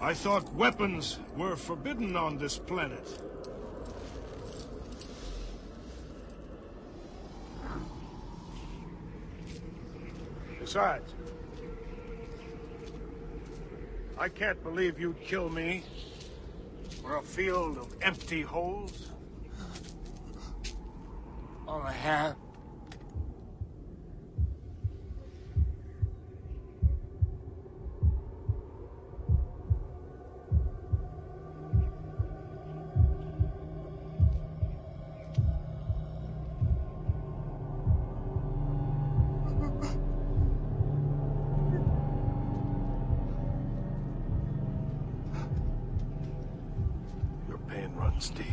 I thought weapons were forbidden on this planet. Besides, I can't believe you'd kill me for a field of empty holes. All I have. Your pain runs deep.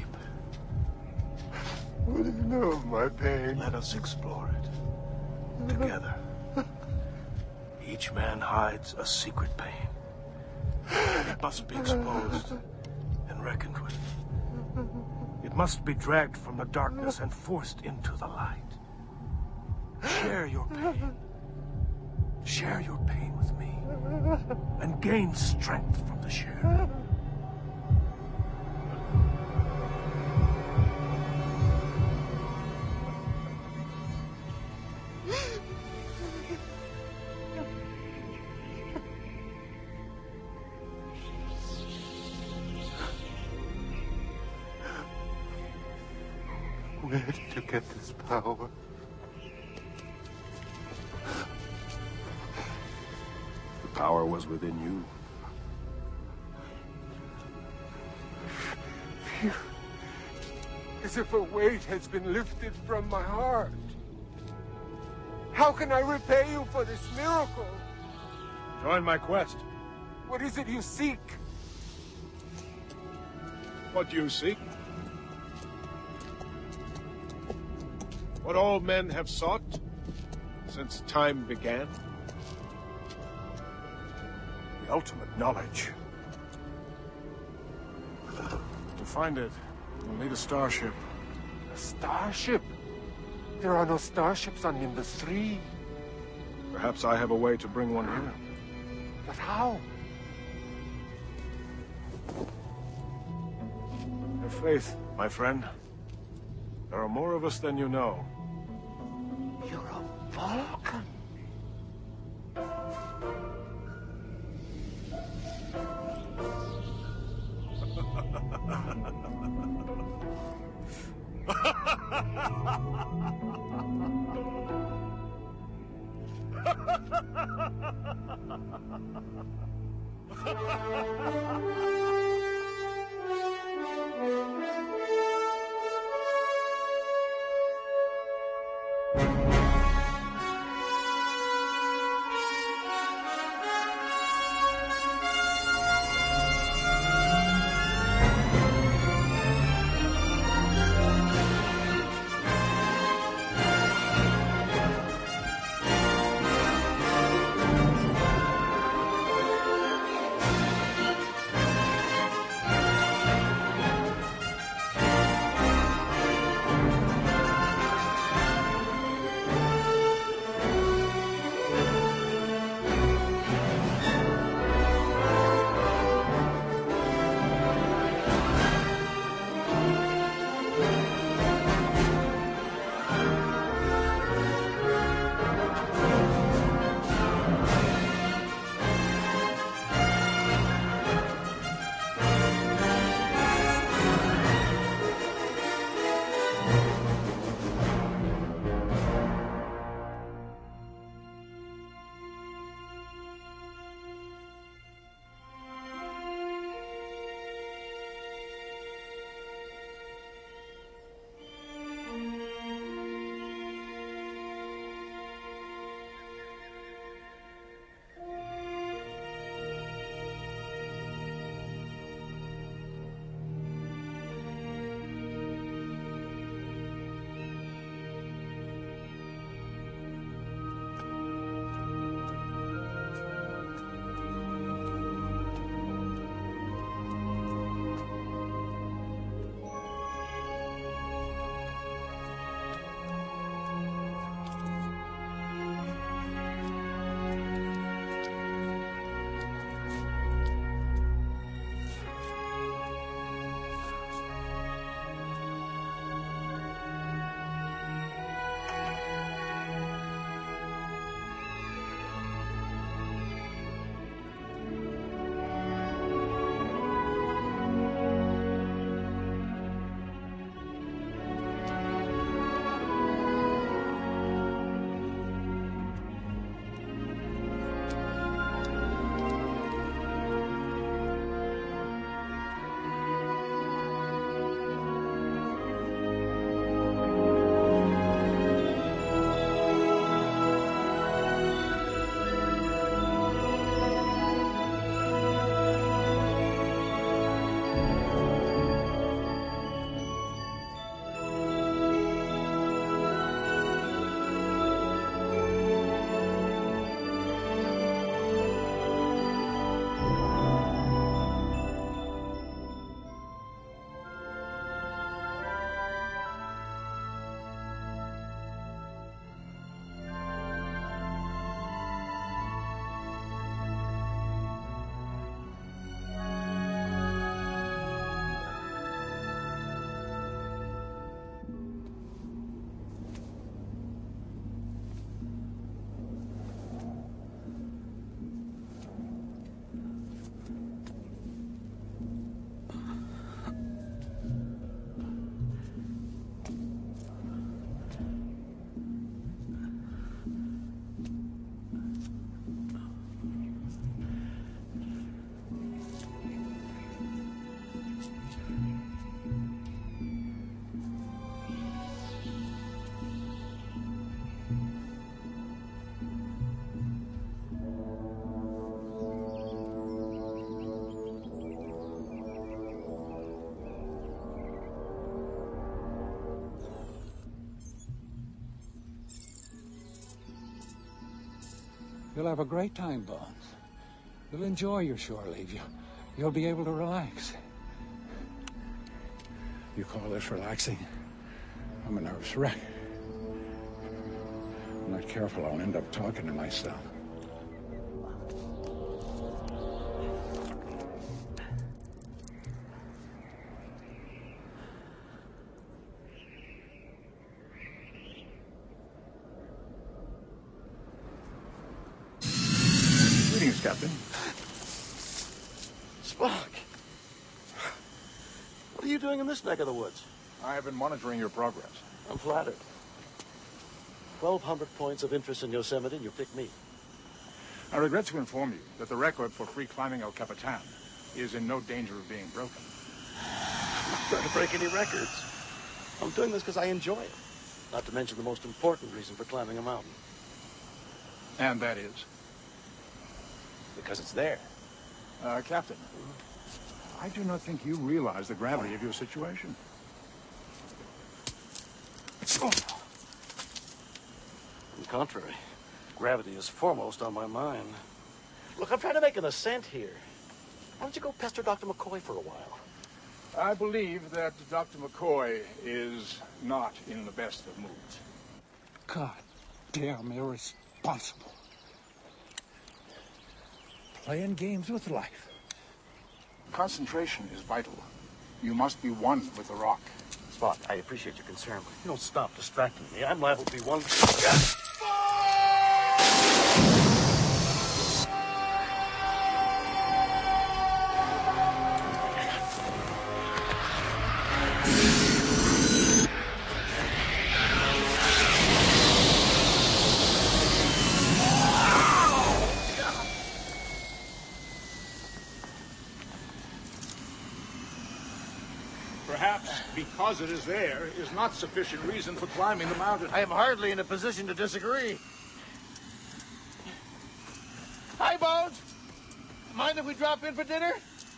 What do you know of my pain? Let us explore it together. Each man hides a secret pain. It must be exposed and reckoned with. It must be dragged from the darkness and forced into the light. Share your pain. Share your pain with me. And gain strength from the share. Where did you get this power? The power was within you. Phew. As if a weight has been lifted from my heart. How can I repay you for this miracle? Join my quest. What is it you seek? What do you seek? What all men have sought since time began? The ultimate knowledge. To find it, you'll need a starship. A starship? There are no starships on Nimbus 3. Perhaps I have a way to bring one here. But how? Have faith, my friend. There are more of us than you know. You're a Vulcan. You'll have a great time, Bones. You'll enjoy your shore leave. You'll be able to relax. You call this relaxing? I'm a nervous wreck. If I'm not careful, I'll end up talking to myself. Greetings, Captain. Spock! What are you doing in this neck of the woods? I have been monitoring your progress. I'm flattered. 1,200 points of interest in Yosemite, and you pick me. I regret to inform you that the record for free climbing El Capitan is in no danger of being broken. I'm not trying to break any records. I'm doing this because I enjoy it. Not to mention the most important reason for climbing a mountain. And that is? Because it's there. Captain, I do not think you realize the gravity of your situation. On the contrary, gravity is foremost on my mind. Look, I'm trying to make an ascent here. Why don't you go pester Dr. McCoy for a while? I believe that Dr. McCoy is not in the best of moods. God damn irresponsible. Playing games with life. Concentration is vital. You must be one with the rock. Spock, I appreciate your concern, but you don't stop distracting me. I'm liable to be one... Perhaps because it is there is not sufficient reason for climbing the mountain. I am hardly in a position to disagree. Hi, Bones. Mind if we drop in for dinner?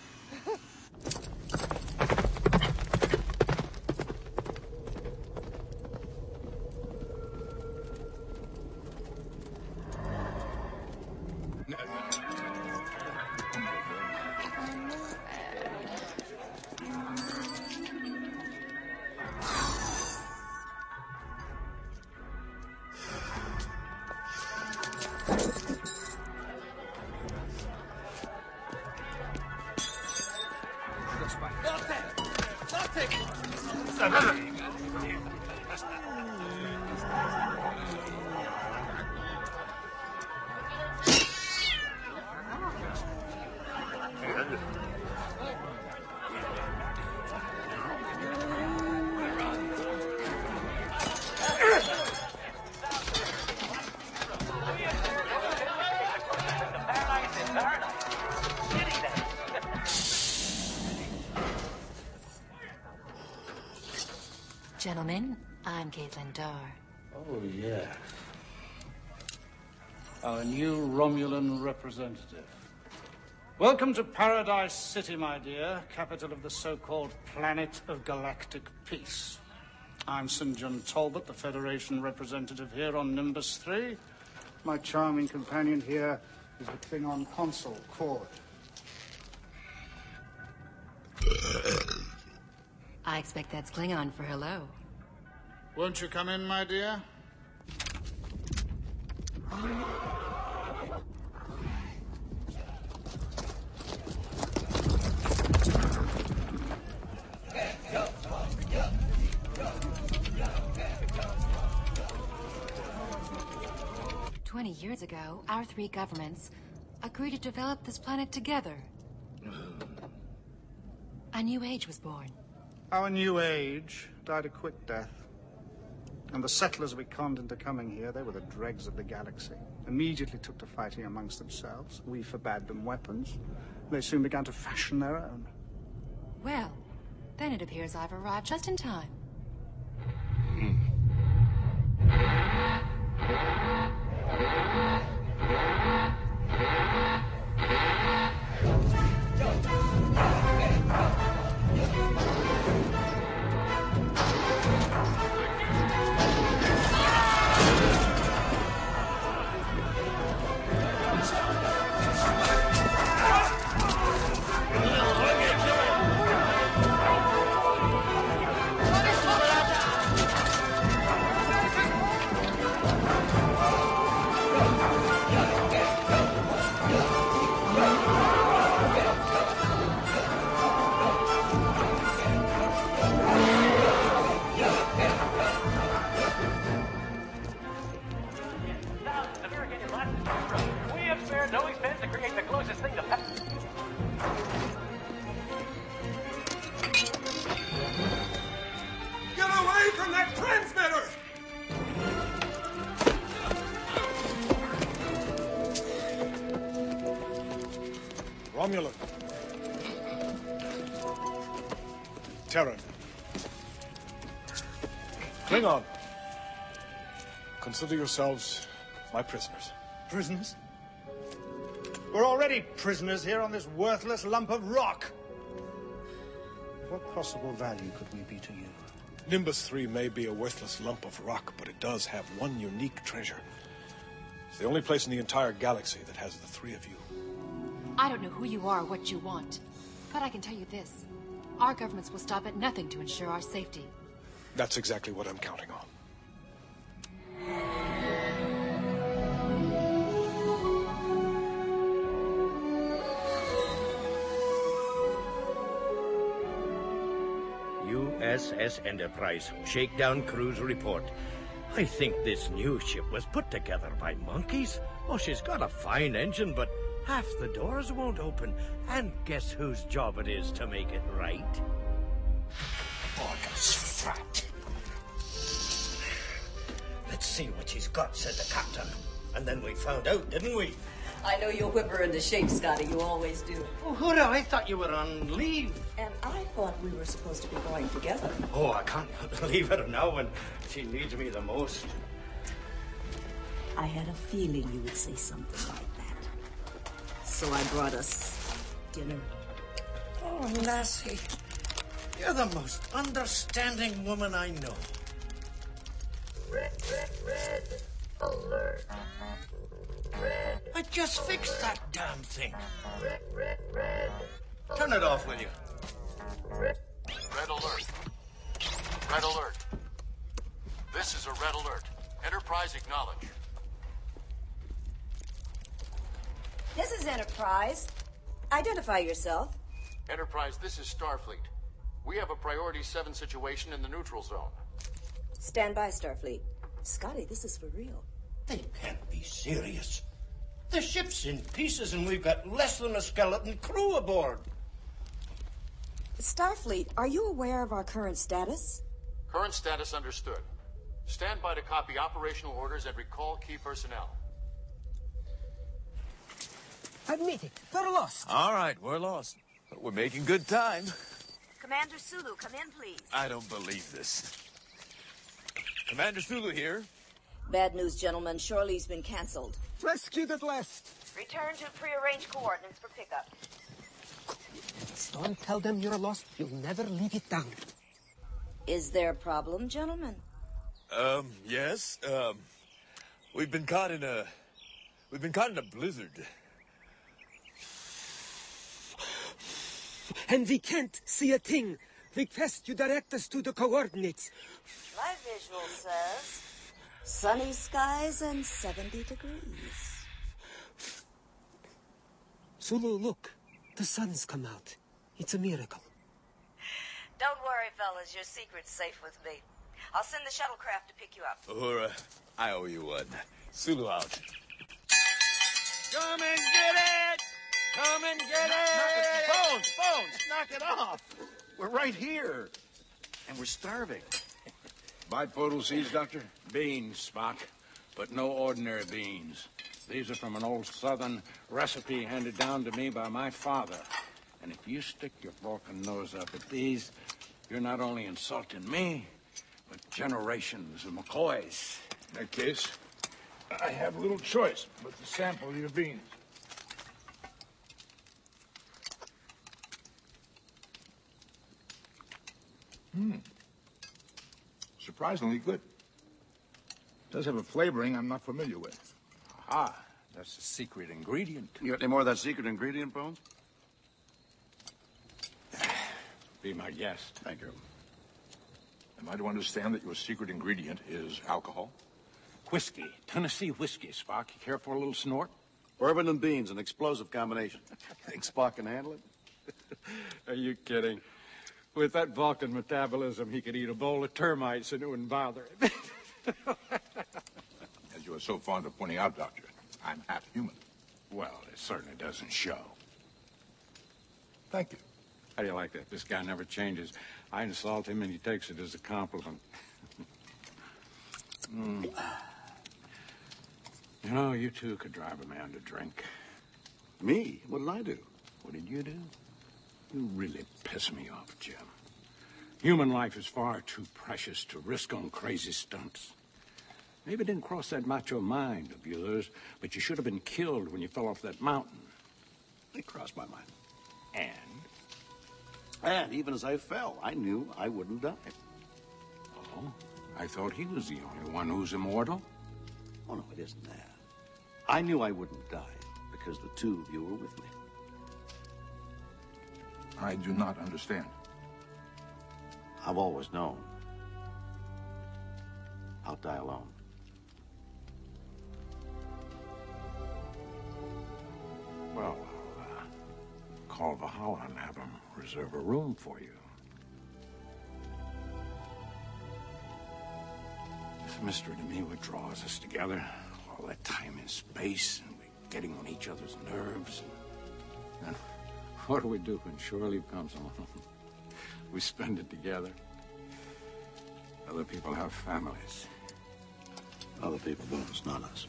Gentlemen, I'm Caitlin Darr. Oh, yeah. Our new Romulan representative. Welcome to Paradise City, my dear, capital of the so-called planet of galactic peace. I'm St. John Talbot, the Federation representative here on Nimbus 3. My charming companion here is the Klingon consul, Cord. I expect that's Klingon for hello. Won't you come in, my dear? Years ago, our three governments agreed to develop this planet together. A new age was born. Our new age died a quick death. And the settlers we conned into coming here, they were the dregs of the galaxy. Immediately took to fighting amongst themselves. We forbade them weapons. They soon began to fashion their own. Well, then it appears I've arrived just in time. Terran. Klingon. Consider yourselves my prisoners. Prisoners? We're already prisoners here on this worthless lump of rock. What possible value could we be to you? Nimbus 3 may be a worthless lump of rock, but it does have one unique treasure. It's the only place in the entire galaxy that has the three of you. I don't know who you are or what you want, but I can tell you this. Our governments will stop at nothing to ensure our safety. That's exactly what I'm counting on. USS Enterprise, shakedown cruise report. I think this new ship was put together by monkeys. Oh, she's got a fine engine, but half the doors won't open. And guess whose job it is to make it right? Orders frat. Let's see what she's got, said the captain. And then we found out, didn't we? I know you'll whip her into shape, Scotty. You always do. Oh, Huda, I thought you were on leave. And I thought we were supposed to be going together. Oh, I can't leave her now when she needs me the most. I had a feeling you would say something like that. So I brought us dinner. Oh, Lassie, you're the most understanding woman I know. Red alert. I just fixed that damn thing. Red. Turn it off, will you? Red alert. Red alert. This is a red alert. Enterprise acknowledge. This is Enterprise. Identify yourself. Enterprise, this is Starfleet. We have a Priority 7 situation in the neutral zone. Stand by, Starfleet. Scotty, this is for real. They can't be serious. The ship's in pieces and we've got less than a skeleton crew aboard. Starfleet, are you aware of our current status? Current status understood. Stand by to copy operational orders and recall key personnel. Admit it, we're lost. All right, we're lost. But we're making good time. Commander Sulu, come in, please. I don't believe this. Commander Sulu here. Bad news, gentlemen. Shorely's been canceled. Rescued at last. Return to prearranged coordinates for pickup. Don't tell them you're lost. You'll never leave it down. Is there a problem, gentlemen? Yes. We've been caught in a blizzard. And we can't see a thing. Request you direct us to the coordinates. My visual says sunny skies and 70 degrees. Sulu, look. The sun's come out. It's a miracle. Don't worry, fellas. Your secret's safe with me. I'll send the shuttlecraft to pick you up. Uhura, I owe you one. Sulu out. Come and get it! Come and get it! Phones! Knock it off! We're right here. And we're starving. Bipodal seeds, Doctor? Beans, Spock. But no ordinary beans. These are from an old Southern recipe handed down to me by my father. And if you stick your forking nose up at these, you're not only insulting me, but generations of McCoys. In that case, I have little choice but to sample your beans. Surprisingly good. It does have a flavoring I'm not familiar with. Aha, that's the secret ingredient. You got any more of that secret ingredient, Bones? Be my guest. Thank you. Am I to understand that your secret ingredient is alcohol? Whiskey. Tennessee whiskey, Spock. You care for a little snort? Bourbon and beans, an explosive combination. Think Spock can handle it? Are you kidding? With that Vulcan metabolism, he could eat a bowl of termites and it wouldn't bother him. As you are so fond of pointing out, Doctor, I'm half human. Well, it certainly doesn't show. Thank you. How do you like that? This guy never changes. I insult him and he takes it as a compliment. You know, you two could drive a man to drink. Me? What did I do? What did you do? You really piss me off, Jim. Human life is far too precious to risk on crazy stunts. Maybe it didn't cross that macho mind of yours, but you should have been killed when you fell off that mountain. It crossed my mind. And? And even as I fell, I knew I wouldn't die. Oh? I thought he was the only one who's immortal. Oh, no, it isn't that. I knew I wouldn't die because the two of you were with me. I do not understand. I've always known I'll die alone. Well, I'll call Valhalla and have them reserve a room for you. It's a mystery to me what draws us together. All that time and space, and we're getting on each other's nerves. And what do we do when shore leave comes along? We spend it together. Other people have families. Other people don't, it's not us.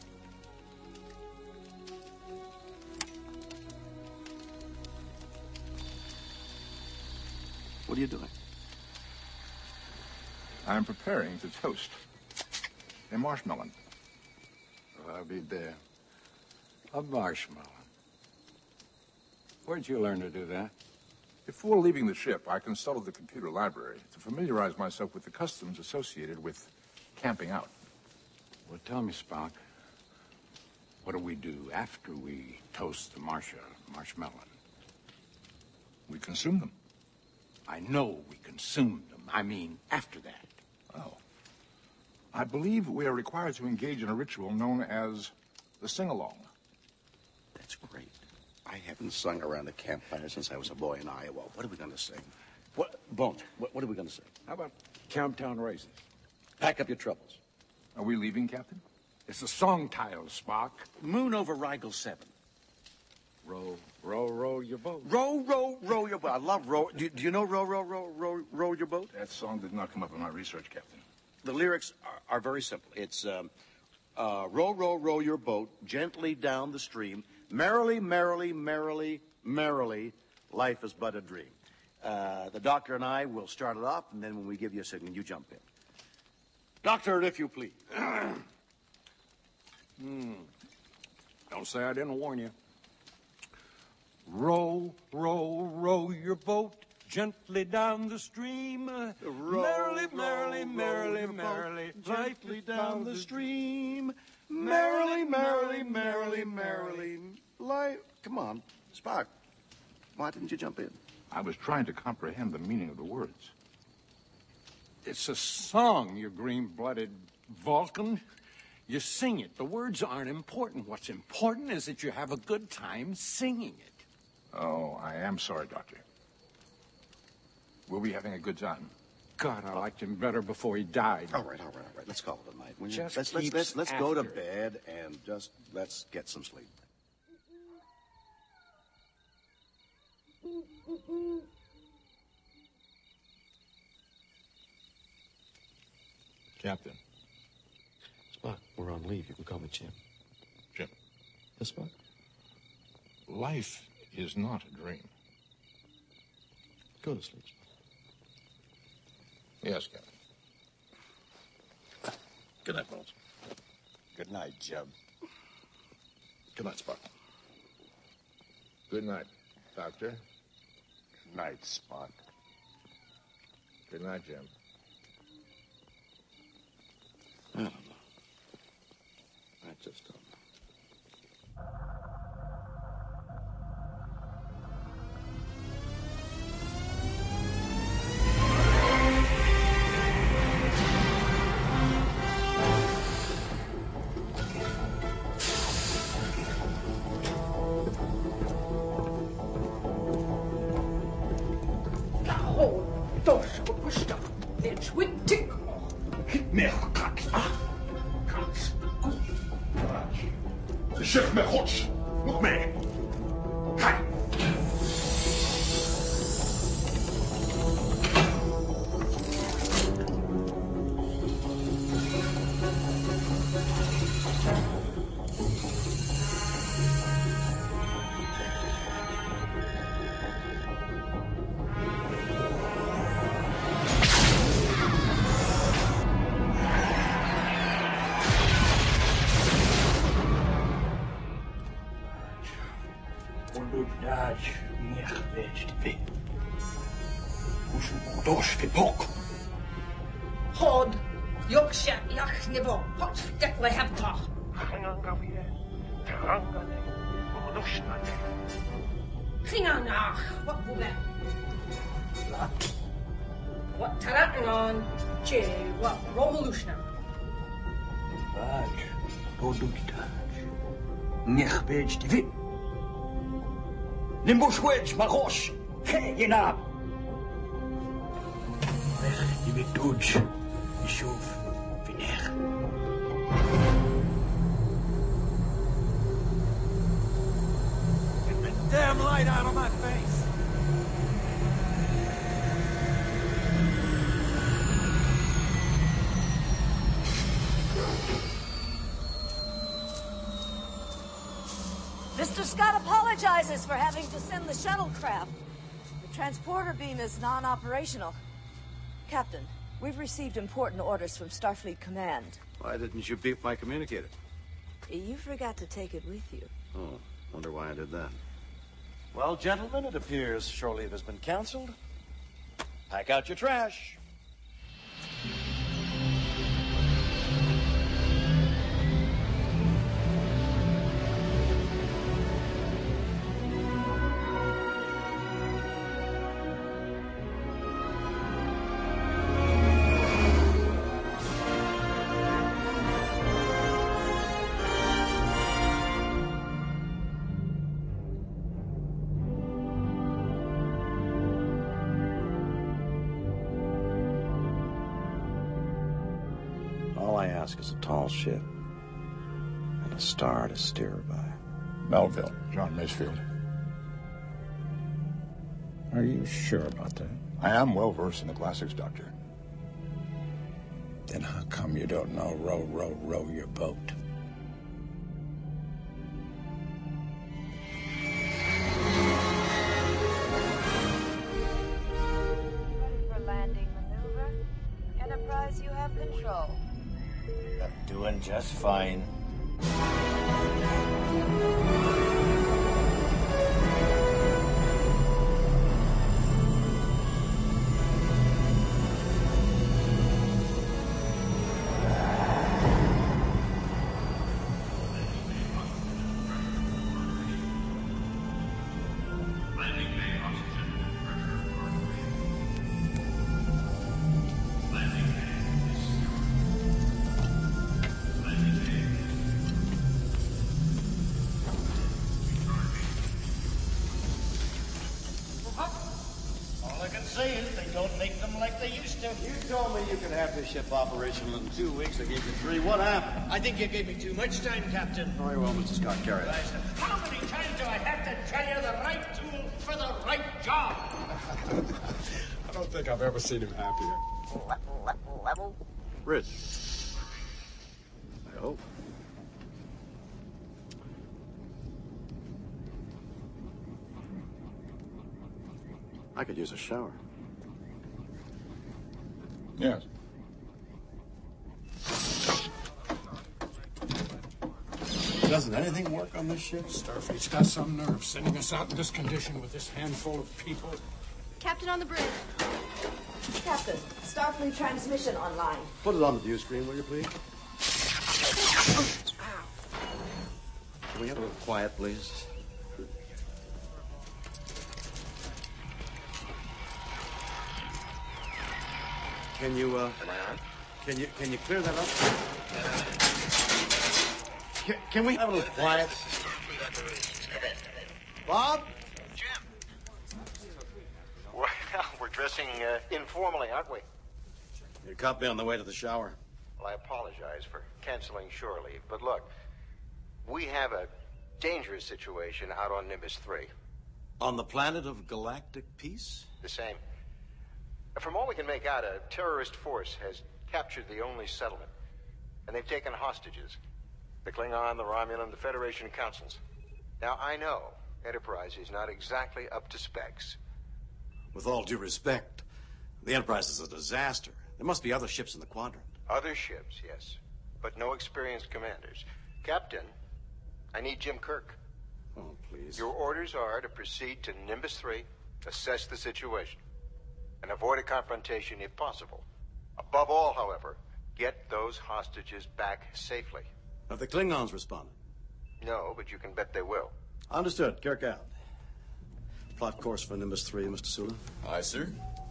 What are you doing? I'm preparing to toast a marshmallow. I'll be there. A marshmallow. Where'd you learn to do that? Before leaving the ship, I consulted the computer library to familiarize myself with the customs associated with camping out. Well, tell me, Spock, what do we do after we toast the marshmallow? We consume them. I know we consume them. I mean, after that. Oh. I believe we are required to engage in a ritual known as the sing-along. That's great. I haven't sung around a campfire since I was a boy in Iowa. What are we going to sing? What, Bones, what are we going to sing? How about Camptown Races? Pack up your troubles. Are we leaving, Captain? It's a song title, Spock. Moon over Rigel 7. Row, row, row your boat. Row, row, row your boat. I love row. Do you know row, row, row, row, row your boat? That song did not come up in my research, Captain. The lyrics are very simple. It's row, row, row your boat gently down the stream. Merrily, merrily, merrily, merrily, life is but a dream. The doctor and I will start it off, and then when we give you a signal, you jump in. Doctor, if you please. Don't say I didn't warn you. Row, row, row your boat gently down the stream. Merrily, merrily, merrily, merrily, gently down the stream. Merrily, merrily, merrily, merrily, life. Come on, Spock. Why didn't you jump in? I was trying to comprehend the meaning of the words. It's a song, you green-blooded Vulcan. You sing it. The words aren't important. What's important is that you have a good time singing it. Oh, I am sorry, Doctor. We'll be having a good time. God, I liked him better before he died. All right. Let's call it a night. Will you? Just let's go to bed and just let's get some sleep. Captain. Spock, we're on leave. You can call me Jim. Jim. Yes, Spock? Life is not a dream. Go to sleep, Spock. Yes, Captain. Good night, Bones. Good night, Jim. Good night, Spock. Good night, Doctor. Good night, Spock. Good night, Jim. I don't know. I just don't know. Zeg me gods, nog meer. Ga. dosh vipok. Hod, yoksha yach nivo, hot dekle hepta. Klinganach, what bube? What taratanon, che, what Romalushna? Vaj, rodukita. Nech bej divit. Nimbush wedge, marosh. Hey, yenab. Vech divit dodge. Yishuv, vinech. Get the damn light out of my face! Mr. Scott apologizes for having to send the shuttlecraft. The transporter beam is non-operational. Captain, we've received important orders from Starfleet Command. Why didn't you beep my communicator? You forgot to take it with you. Oh, wonder why I did that. Well, gentlemen, it appears shore leave has been canceled. Pack out your trash. All I ask is a tall ship and a star to steer her by. Melville, John Masefield. Are you sure about that? I am well versed in the classics, Doctor. Then how come you don't know row, row, row your boat? Ready for landing maneuver. Enterprise, you have control. I'm doing just fine. You told me you could have this ship operational in 2 weeks. I gave you 3. What happened? I think you gave me too much time, Captain. Very well, Mr. Scott. Carry it. How many times do I have to tell you the right tool for the right job? I don't think I've ever seen him happier. Level. Rich. I hope. I could use a shower. Yes. Doesn't anything work on this ship? Starfleet's got some nerve sending us out in this condition with this handful of people. Captain on the bridge. Captain, Starfleet transmission online. Put it on the view screen, will you, please? Can we have a little quiet, please? Can you, can you clear that up? Can we have a little quiet? Bob? Jim. Well, we're dressing informally, aren't we? You caught me on the way to the shower. Well, I apologize for canceling shore leave, but look, we have a dangerous situation out on Nimbus 3. On the planet of galactic peace? The same. From all we can make out, a terrorist force has captured the only settlement, and they've taken hostages. The Klingon, the Romulan, the Federation councils. Now, I know Enterprise is not exactly up to specs. With all due respect, the Enterprise is a disaster. There must be other ships in the quadrant. Other ships, yes, but no experienced commanders. Captain, I need Jim Kirk. Oh, please. Your orders are to proceed to Nimbus 3, assess the situation. and avoid a confrontation if possible. Above all, however, get those hostages back safely. Have the Klingons responded? No, but you can bet they will. Understood. Kirk out. Plot course for Nimbus 3, Mr. Sula. Aye, sir.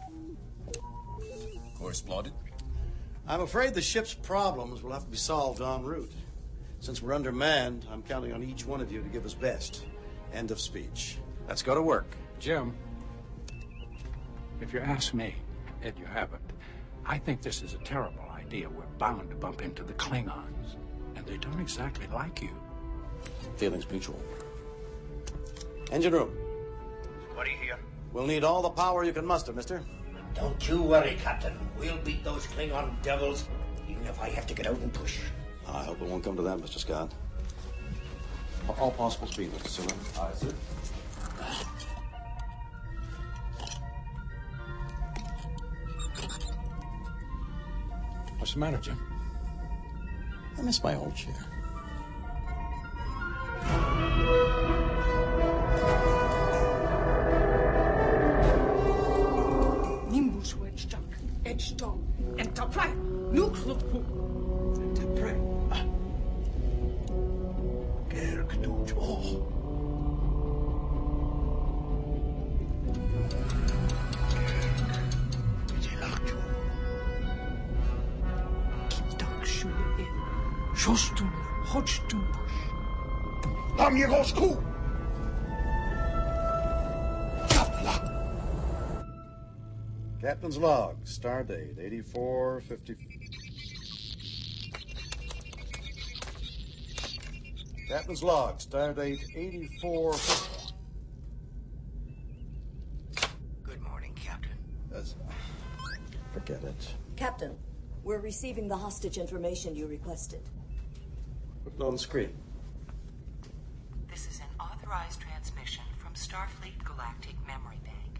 Course plotted. I'm afraid the ship's problems will have to be solved en route. Since we're undermanned, I'm counting on each one of you to give us best. End of speech. Let's go to work. Jim, if you ask me, and you haven't, I think this is a terrible idea. We're bound to bump into the Klingons, and they don't exactly like you. Feelings mutual. Engine room. What do you hear? We'll need all the power you can muster, mister. Don't you worry, Captain. We'll beat those Klingon devils, even if I have to get out and push. I hope it won't come to that, Mr. Scott. All possible speed, Mr. Sula. Aye, sir. What's the matter, Jim? I miss my old chair. Nimbus wedge edge top, enterprise, nuclear enterprise. Kerk doet oog. Shostun, Hodgtun. Nam je Roscoe! Captain's log, stardate 8450. Captain's log, stardate 8450. Good morning, Captain. Forget it. Captain, we're receiving the hostage information you requested. Put it on the screen. This is an authorized transmission from Starfleet Galactic Memory Bank.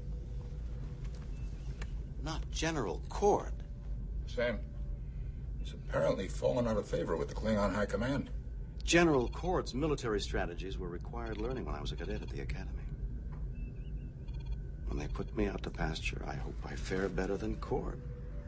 Not General Cord. Sam, he's apparently fallen out of favor with the Klingon High Command. General Cord's military strategies were required learning when I was a cadet at the Academy. When they put me out to pasture, I hope I fare better than Cord.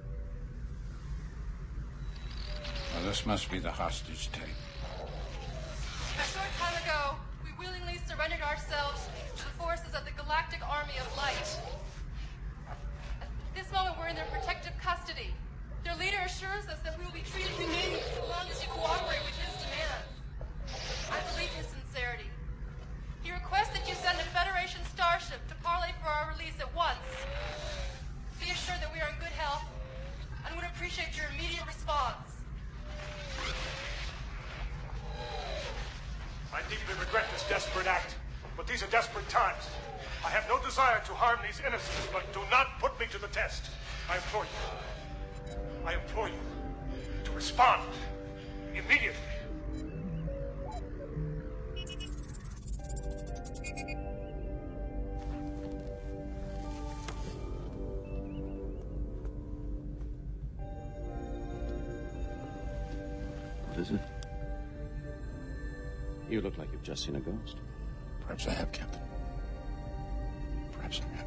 Well, this must be the hostage tape. A short time ago, we willingly surrendered ourselves to the forces of the Galactic Army of Light. At this moment, we're in their protective custody. Their leader assures us that we will be treated humanely so long as you cooperate with his demands. I believe his sincerity. He requests that you send a Federation starship to parley for our release at once. Be assured that we are in good health and would appreciate your immediate response. I deeply regret this desperate act, but these are desperate times. I have no desire to harm these innocents, but do not put me to the test. I implore you to respond immediately. What is it? You look like you've just seen a ghost. Perhaps I have, Captain. Perhaps I have.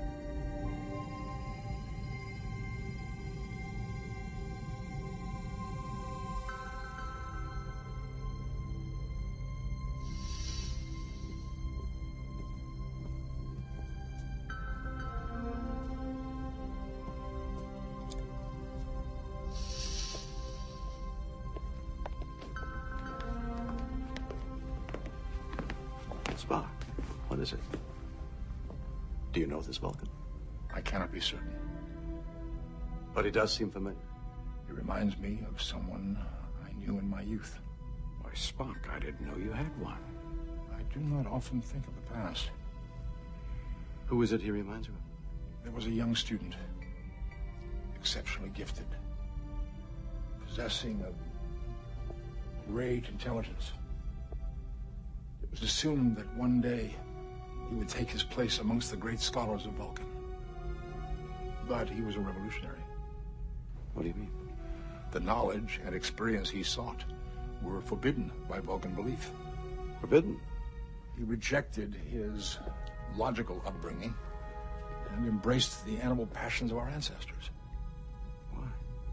Spock, what is it? Do you know this Vulcan? I cannot be certain. But he does seem familiar. He reminds me of someone I knew in my youth. Why, Spock, I didn't know you had one. I do not often think of the past. Who is it he reminds you of? There was a young student, exceptionally gifted, possessing a great intelligence. It was assumed that one day he would take his place amongst the great scholars of Vulcan. But he was a revolutionary. What do you mean? The knowledge and experience he sought were forbidden by Vulcan belief. Forbidden? He rejected his logical upbringing and embraced the animal passions of our ancestors. Why?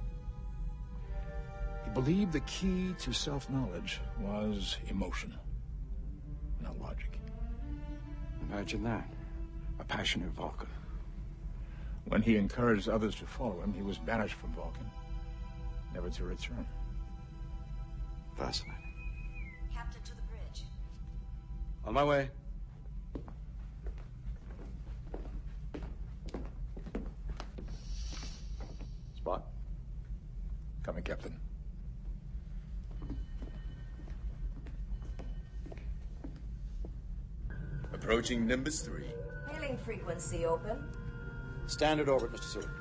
He believed the key to self-knowledge was emotion, not logic. Imagine that. A passionate Vulcan. When he encouraged others to follow him, he was banished from Vulcan, never to return. Fascinating. Captain, to the bridge. On my way. Spot. Coming, Captain. Approaching Nimbus 3. Hailing frequency open. Standard orbit, Mr. Sulu.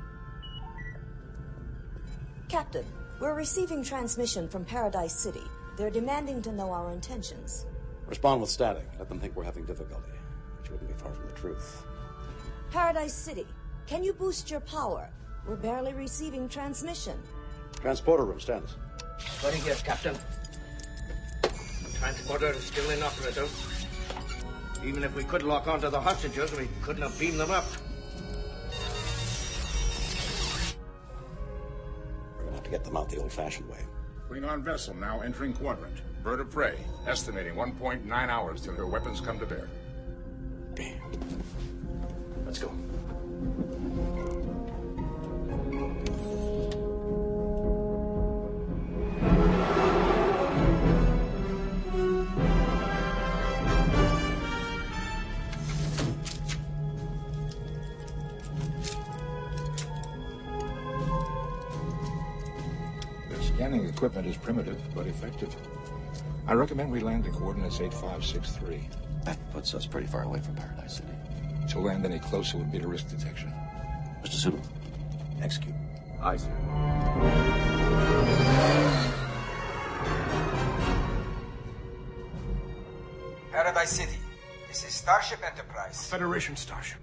Captain, we're receiving transmission from Paradise City. They're demanding to know our intentions. Respond with static. Let them think we're having difficulty, which wouldn't be far from the truth. Paradise City, can you boost your power? We're barely receiving transmission. Transporter room, status. Sorry here, Captain. The transporter is still inoperative. Even if we could lock onto the hostages, we couldn't have beamed them up. We're gonna have to get them out the old-fashioned way. Klingon vessel now entering quadrant. Bird of prey. Estimating 1.9 hours till her weapons come to bear. Let's go. The scanning equipment is primitive, but effective. I recommend we land at coordinates 8563. That puts us pretty far away from Paradise City. To land any closer would be to risk detection. Mr. Sulu, execute. Aye, sir. Paradise City. This is Starship Enterprise. Federation starship.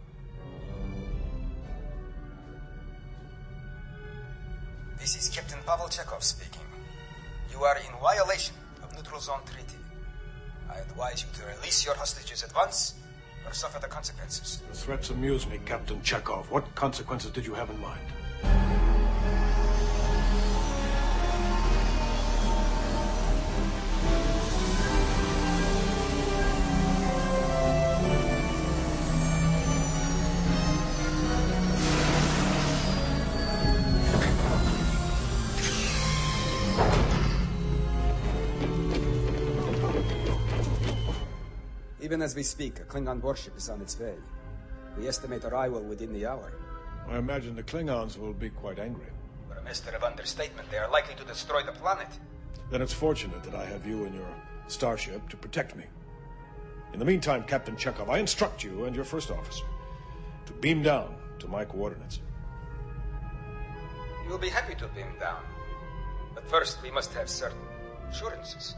This is Captain Pavel Chekhov speaking. You are in violation of Neutral Zone Treaty. I advise you to release your hostages at once or suffer the consequences. The threats amuse me, Captain Chekhov. What consequences did you have in mind? Even as we speak, a Klingon warship is on its way. We estimate arrival within the hour. I imagine the Klingons will be quite angry. For a master of understatement, they are likely to destroy the planet. Then it's fortunate that I have you and your starship to protect me. In the meantime, Captain Chekhov, I instruct you and your first officer to beam down to my coordinates. You will be happy to beam down. But first, we must have certain assurances.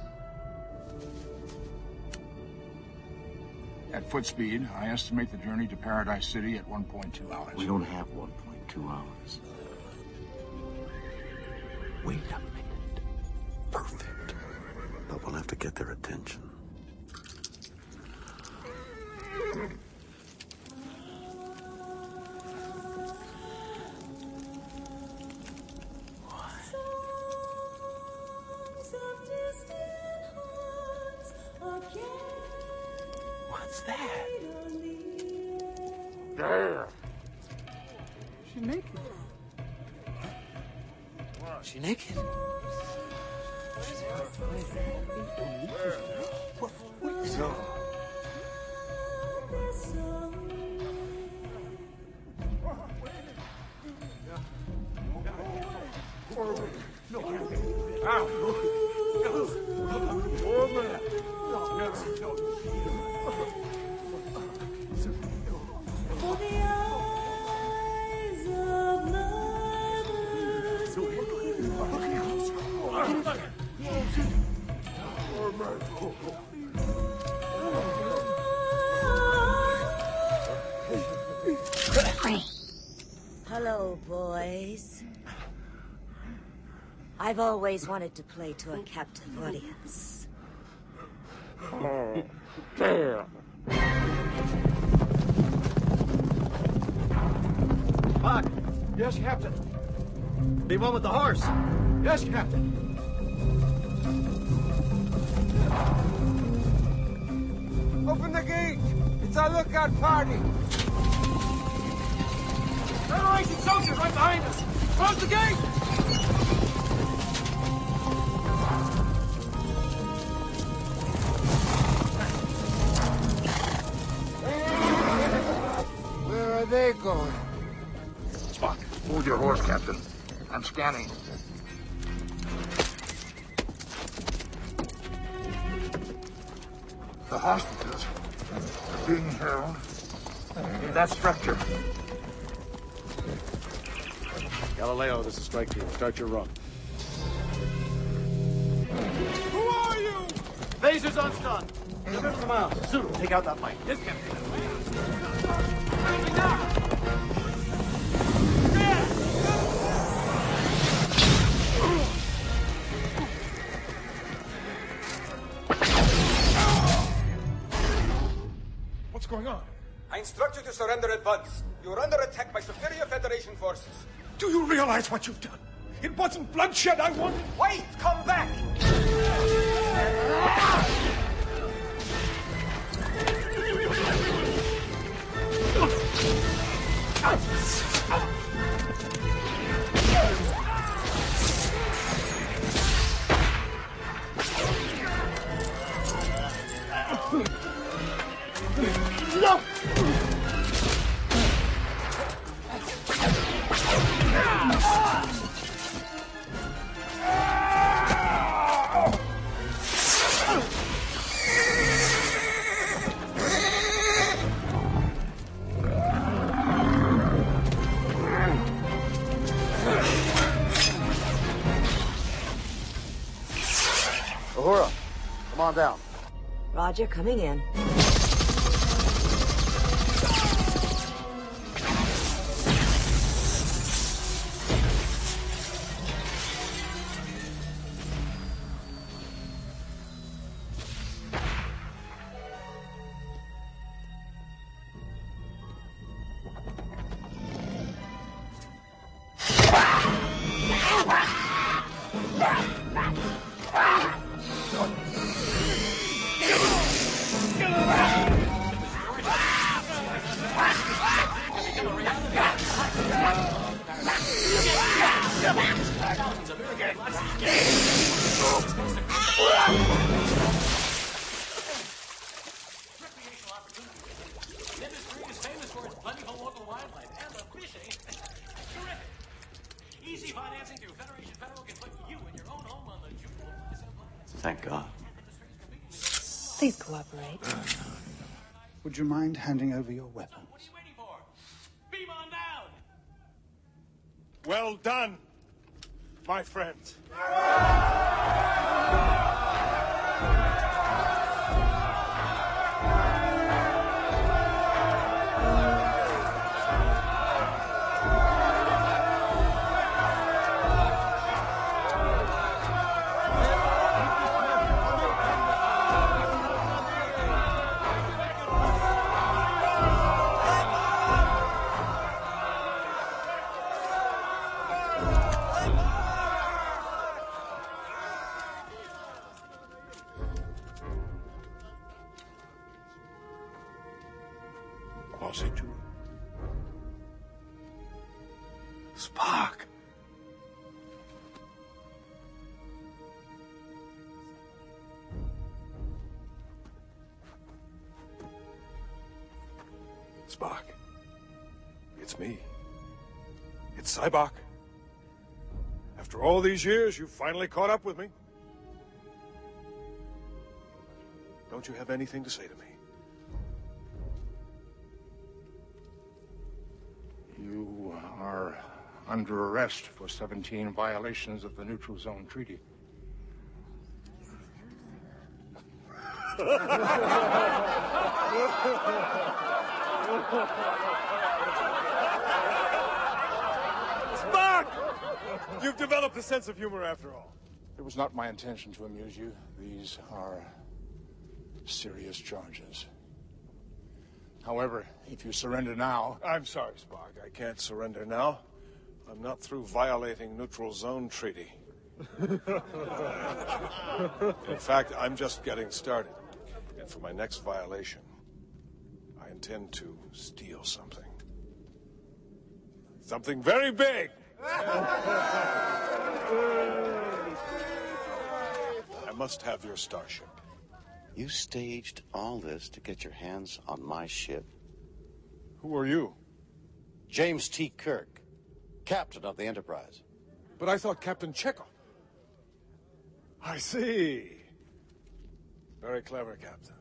At foot speed, I estimate the journey to Paradise City at 1.2 hours. We don't have 1.2 hours. Wait a minute. Perfect. But we'll have to get their attention. What's that? Damn. She naked. She naked? No. Hello, boys. I've always wanted to play to a captive audience. Oh, damn. Spock! Yes, Captain. Be one with the horse! Yes, Captain. Open the gate! It's our lookout party! Federation soldiers right behind us! Close the gate! Where are they going? Spock, hold your horse, Captain. I'm scanning. The hostages are being held in that structure. Galileo, this is Strike Team. Start your run. Who are you? Phasers on stun. Deliver them out. Zulu, take out that light. Yes, Captain. What's going on? I instruct you to surrender at once. You are under attack by superior Federation forces. Do you realize what you've done? It wasn't bloodshed I wanted. Wait! Come back! No! Uhura, come on down. Roger, coming in. Thank God. Please cooperate. Would you mind handing over your weapons? Well done, my friends. Spock. Spock. It's me. It's Sybok. After all these years, you finally caught up with me. Don't you have anything to say to me? You are under arrest for 17 violations of the Neutral Zone Treaty. Spock! You've developed a sense of humor after all. It was not my intention to amuse you. These are serious charges. However, if you surrender now... I'm sorry, Spock. I can't surrender now. I'm not through violating Neutral Zone Treaty. In fact, I'm just getting started. And for my next violation, I intend to steal something. Something very big! I must have your starship. You staged all this to get your hands on my ship? Who are you? James T. Kirk, captain of the Enterprise. But I thought Captain Chekhov. I see. Very clever, Captain.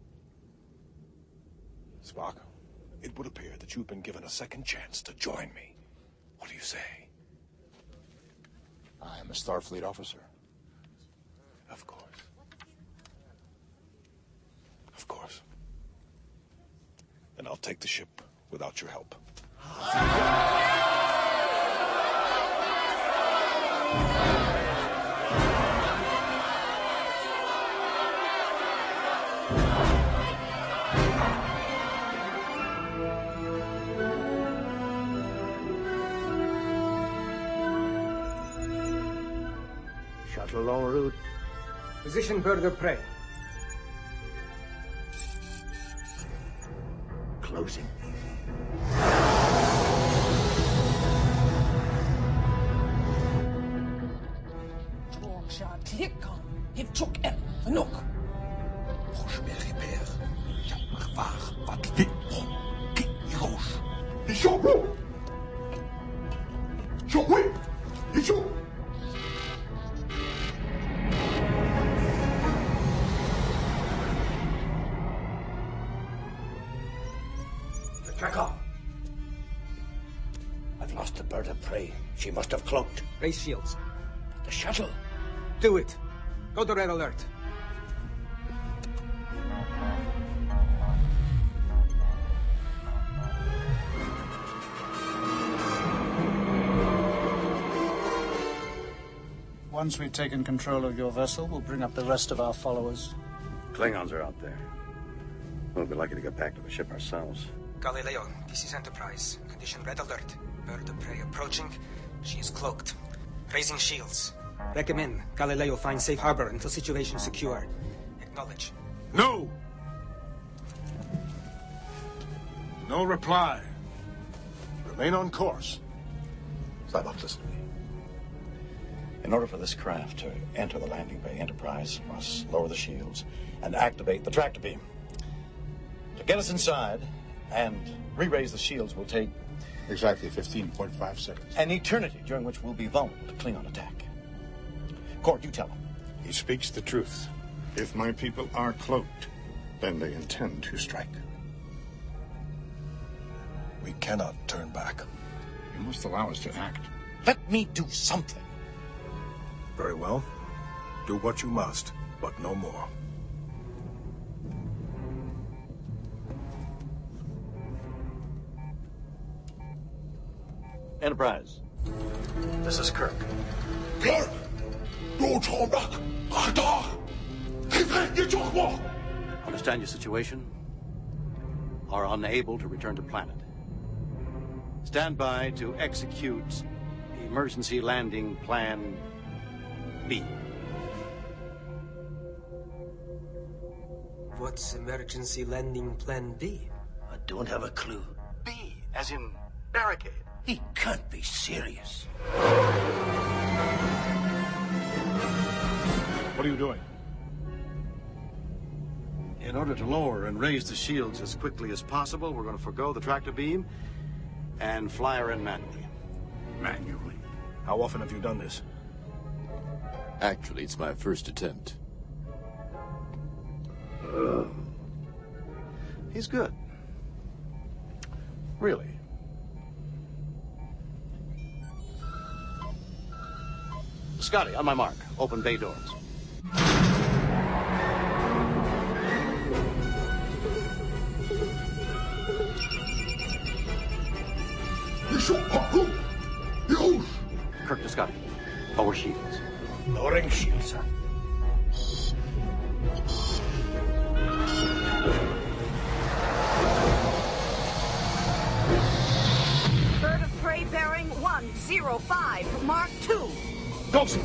Spock, it would appear that you've been given a second chance to join me. What do you say? I am a Starfleet officer. Of course. Of course. Then I'll take the ship without your help. Shuttle en route. Position bird of prey. Closing. I've lost the bird of prey. She must have cloaked. Raise shields. The shuttle. Do it. Go to red alert. Once we've taken control of your vessel, we'll bring up the rest of our followers. Klingons are out there. We'll be lucky to get back to the ship ourselves. Galileo, this is Enterprise. Condition red alert. Bird of prey approaching. She is cloaked. Raising shields. Recommend Galileo find safe harbor until situation secure. Acknowledge. No! No reply. Remain on course. Sybok, listen to me. In order for this craft to enter the landing bay, Enterprise must lower the shields and activate the tractor beam. To get us inside and re-raise the shields will take... exactly 15.5 seconds. An eternity during which we'll be vulnerable to Klingon attack. Cord, you tell him. He speaks the truth. If my people are cloaked, then they intend to strike. We cannot turn back. You must allow us to act. Let me do something. Very well. Do what you must, but no more. Enterprise. This is Kirk. Kirk! Don't turn back! Understand your situation? Are unable to return to planet. Stand by to execute emergency landing plan B. What's emergency landing plan B? I don't have a clue. B, as in barricade. He can't be serious. What are you doing? In order to lower and raise the shields as quickly as possible, we're going to forgo the tractor beam and fly her in manually. Manually? How often have you done this? Actually, it's my first attempt. He's good. Really. Scotty, on my mark. Open bay doors. Kirk to Scotty. Lower shields. Lowering shields, sir. 05 Mark II. Dawson!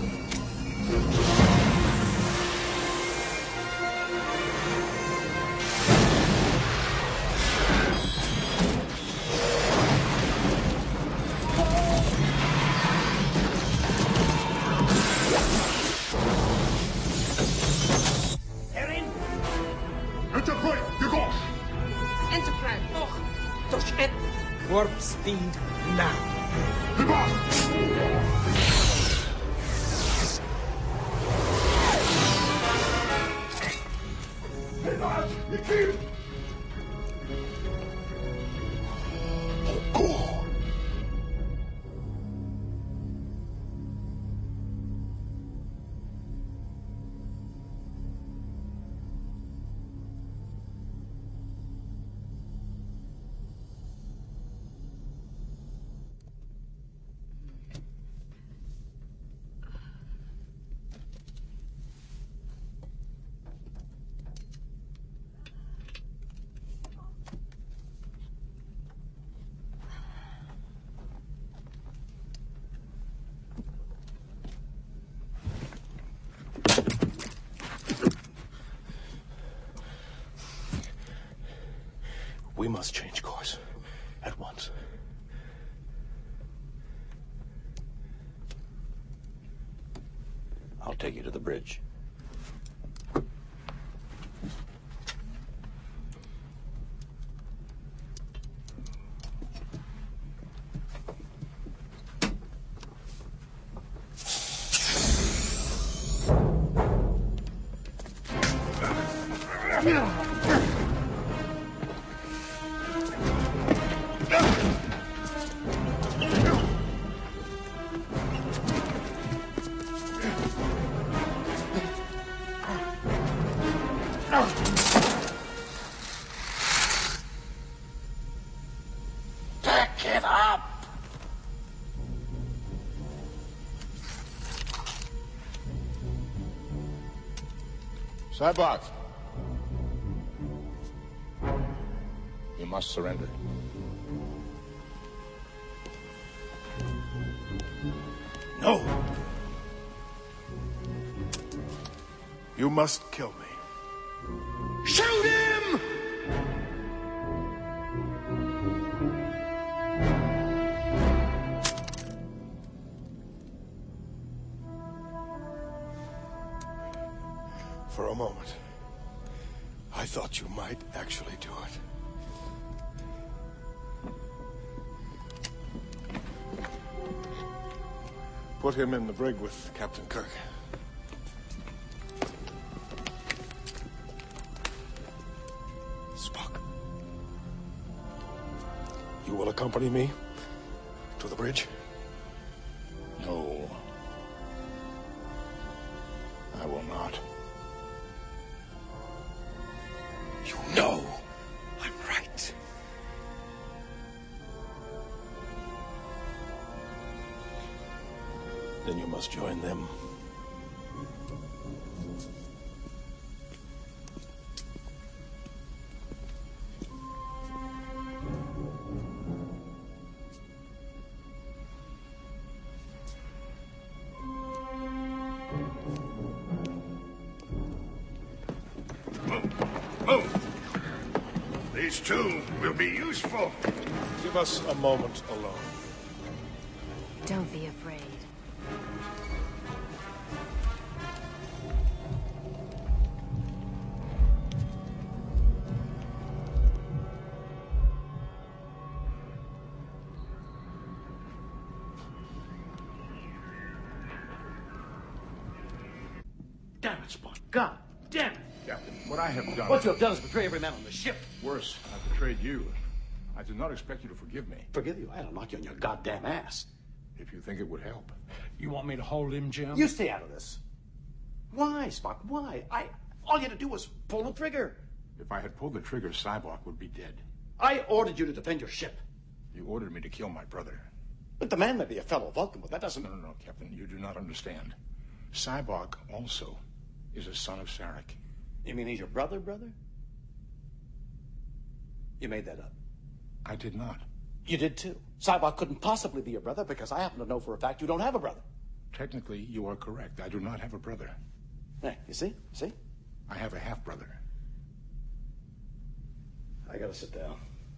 Warp speed now. We must change course at once. I'll take you to the bridge. Sybok, you must surrender. No! You must kill me. Shoot him! For a moment, I thought you might actually do it. Put him in the brig with Captain Kirk. Spock, you will accompany me to the bridge? No. I will not. You know I'm right. Then you must join them. These two will be useful. Give us a moment alone. Don't be afraid. Damn it, Spock. God damn it. Captain, what I have done... What you have done is betray every man on the ship. Worse, I betrayed you. I did not expect you to forgive me. Forgive you? I'll knock you on your goddamn ass. If you think it would help. You want me to hold him, Jim? You stay out of this. Why, Spock? Why? All you had to do was pull the trigger. If I had pulled the trigger, Sybok would be dead. I ordered you to defend your ship. You ordered me to kill my brother. But the man may be a fellow Vulcan, but that doesn't... No, Captain. You do not understand. Sybok also is a son of Sarek. You mean he's your brother? You made that up. I did not. You did too. Sybok couldn't possibly be your brother because I happen to know for a fact you don't have a brother. Technically, you are correct. I do not have a brother. Hey, you see? See? I have a half-brother. I gotta sit down.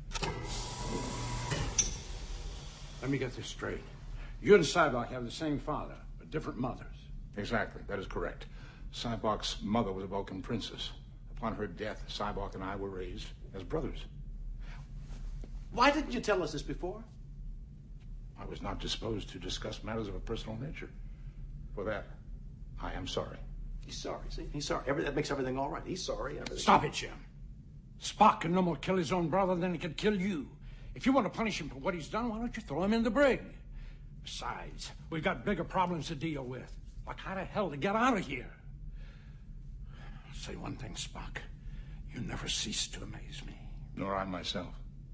Let me get this straight. You and Sybok have the same father, but different mothers. Exactly. That is correct. Sybok's mother was a Vulcan princess. Upon her death, Sybok and I were raised as brothers. Why didn't you tell us this before? I was not disposed to discuss matters of a personal nature. For that, I am sorry. He's sorry, see? He's sorry. That makes everything all right. He's sorry. Everything. Stop it, Jim. Spock can no more kill his own brother than he could kill you. If you want to punish him for what he's done, why don't you throw him in the brig? Besides, we've got bigger problems to deal with. Like how the hell to get out of here? I'll say one thing, Spock. You never cease to amaze me. Nor I myself.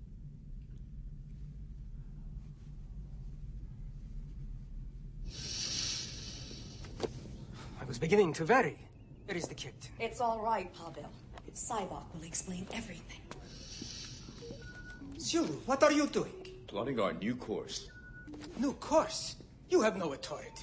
I was beginning to worry. Where is the captain? It's all right, Pavel. Sybok will explain everything. Zulu, what are you doing? Plotting our new course. New course? You have no authority.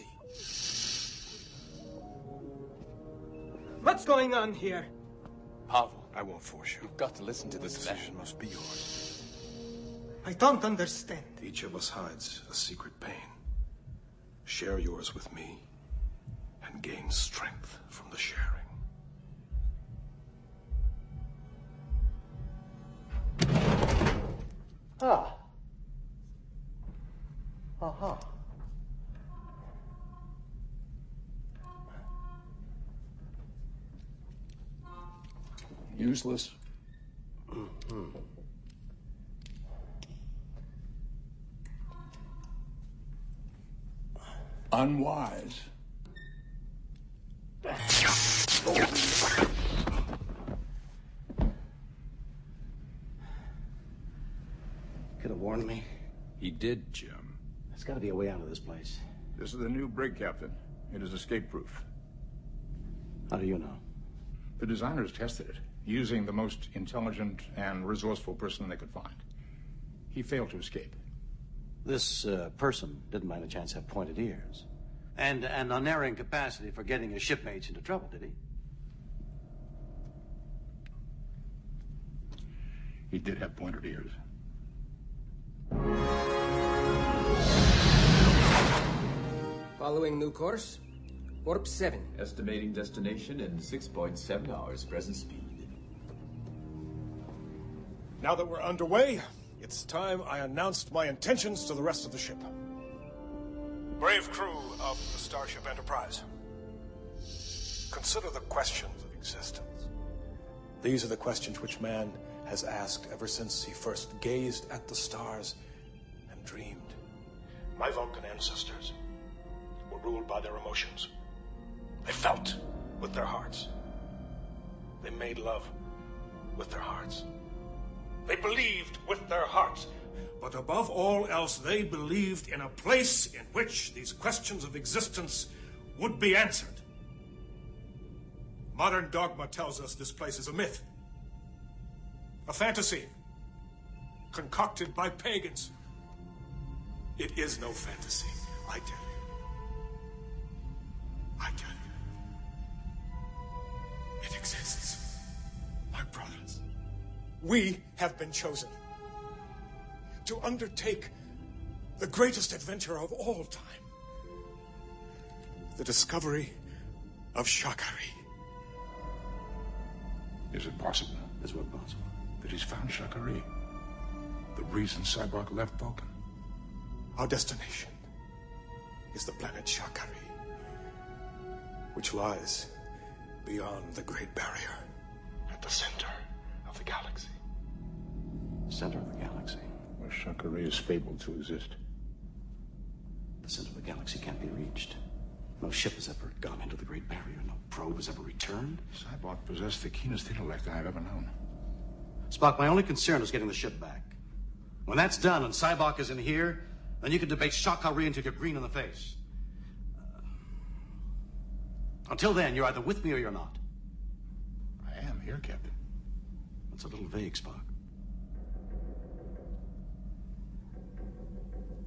What's going on here? Pavel, I won't force you. You've got to listen to this. The decision must be yours. I don't understand. Each of us hides a secret pain. Share yours with me and gain strength from the sharing. Ah. Uh-huh. Useless. Mm-hmm. Unwise. Could have warned me. He did, Jim. There's got to be a way out of this place. This is the new brig, Captain. It is escape-proof. How do you know? The designers tested it, using the most intelligent and resourceful person they could find. He failed to escape. This person didn't by any chance have pointed ears. And an unerring capacity for getting his shipmates into trouble, did he? He did have pointed ears. Following new course, Warp 7. Estimating destination in 6.7 hours present speed. Now that we're underway, it's time I announced my intentions to the rest of the ship. Brave crew of the Starship Enterprise, consider the questions of existence. These are the questions which man has asked ever since he first gazed at the stars and dreamed. My Vulcan ancestors were ruled by their emotions. They felt with their hearts. They made love with their hearts. They believed with their hearts. But above all else, they believed in a place in which these questions of existence would be answered. Modern dogma tells us this place is a myth, a fantasy, concocted by pagans. It is no fantasy, I tell you. I tell you. It exists, my brothers. We have been chosen to undertake the greatest adventure of all time. The discovery of Shakari. Is it possible? Is what possible? That he's found Shakari. The reason Sybok left Vulcan. Our destination is the planet Shakari, which lies beyond the Great Barrier, at the center of the galaxy. Center of the galaxy? Where Shakari is fabled to exist. The center of the galaxy can't be reached. No ship has ever gone into the Great Barrier. No probe has ever returned. Sybok possessed the keenest intellect I've ever known. Spock, my only concern is getting the ship back. When that's done and Sybok is in here, then you can debate Shakari until you're green in the face. Until then, you're either with me or you're not. I am here, Captain. That's a little vague, Spock.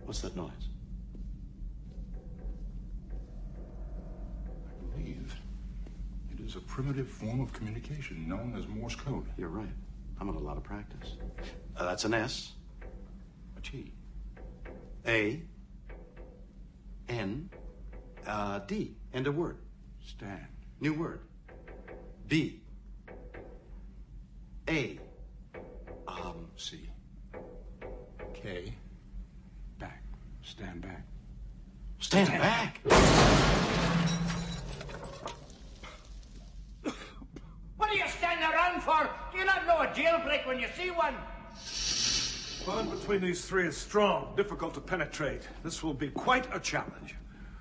What's that noise? I believe it is a primitive form of communication known as Morse code. You're right. I'm at a lot of practice. That's an S. A T. A. N. D. End of word. Stand. New word. B. A. C. K. Back. Stand back. Stand back? What are you standing around for? Do you not know a jailbreak when you see one? Bond between these three is strong, difficult to penetrate. This will be quite a challenge.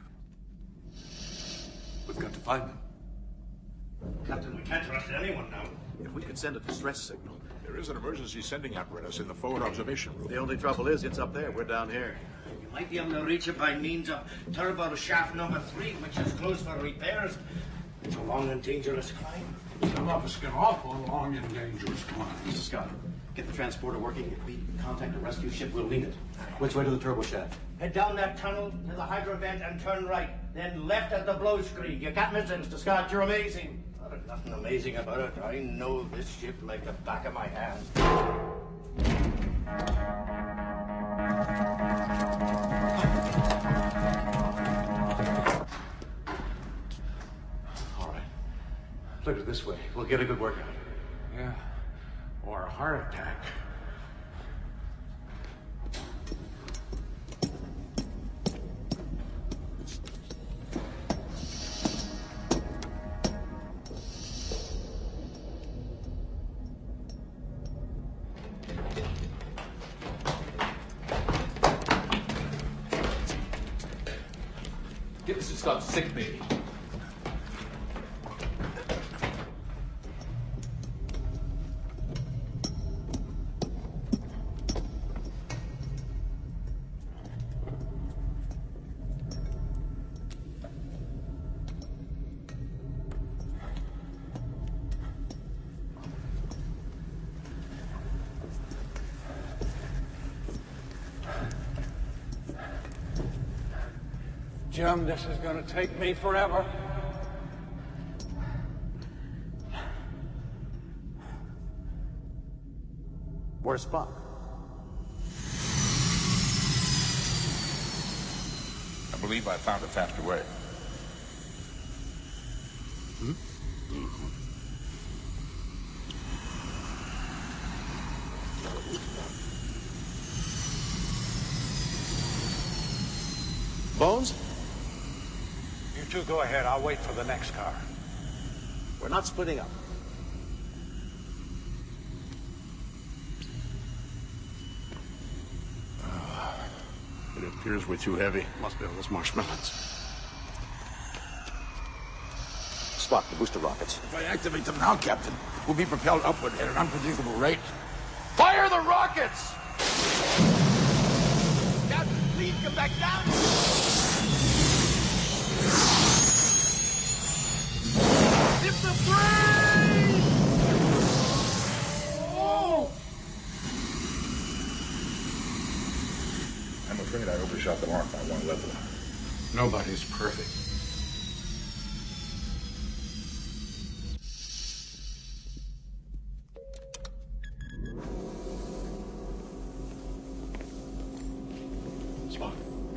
We've got to find them. Captain, we can't trust anyone now. If we could send a distress signal. There is an emergency sending apparatus in the forward observation room. The only trouble is it's up there. We're down here. You might be able to reach it by means of turbo shaft number 3, which is closed for repairs. It's a long and dangerous climb. Some of us get awful long and dangerous climbs. Mr. Scott, get the transporter working. If we contact a rescue ship, we'll need it. Which way to the turbo shaft? Head down that tunnel to the hydro vent and turn right. Then left at the blow screen. You can't miss it, Mr. Scott. You're amazing. There's nothing amazing about it. I know this ship like the back of my hand. All right. Look at it this way. We'll get a good workout. Yeah. Or a heart attack. Get Mr. Scott's sick bay. Jim, this is going to take me forever. Where's Spock? I believe I found a faster way. Bones? You two go ahead. I'll wait for the next car. We're not splitting up. It appears we're too heavy. Must be all those marshmallows. Spock, the booster rockets. If I activate them now, Captain, we'll be propelled upward at an unpredictable rate. Fire the rockets! Captain, please come back down. It's the brain! Oh! I'm afraid I overshot the mark by one level. Nobody's perfect. Spock.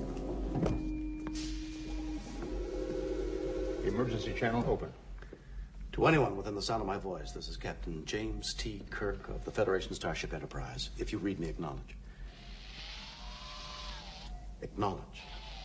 Emergency channel open. To anyone within the sound of my voice, this is Captain James T. Kirk of the Federation Starship Enterprise. If you read me, acknowledge. Acknowledge.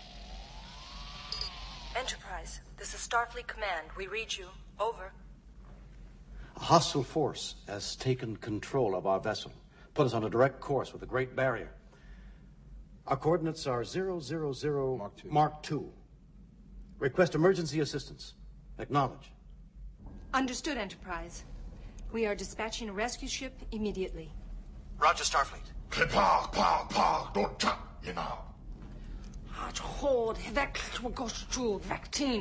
Enterprise, this is Starfleet Command. We read you. Over. A hostile force has taken control of our vessel, put us on a direct course with the Great Barrier. Our coordinates are 000 Mark 2. Request emergency assistance. Acknowledge. Understood, Enterprise. We are dispatching a rescue ship immediately. Roger, Starfleet. Don't chop, you know. Hold, vaccine,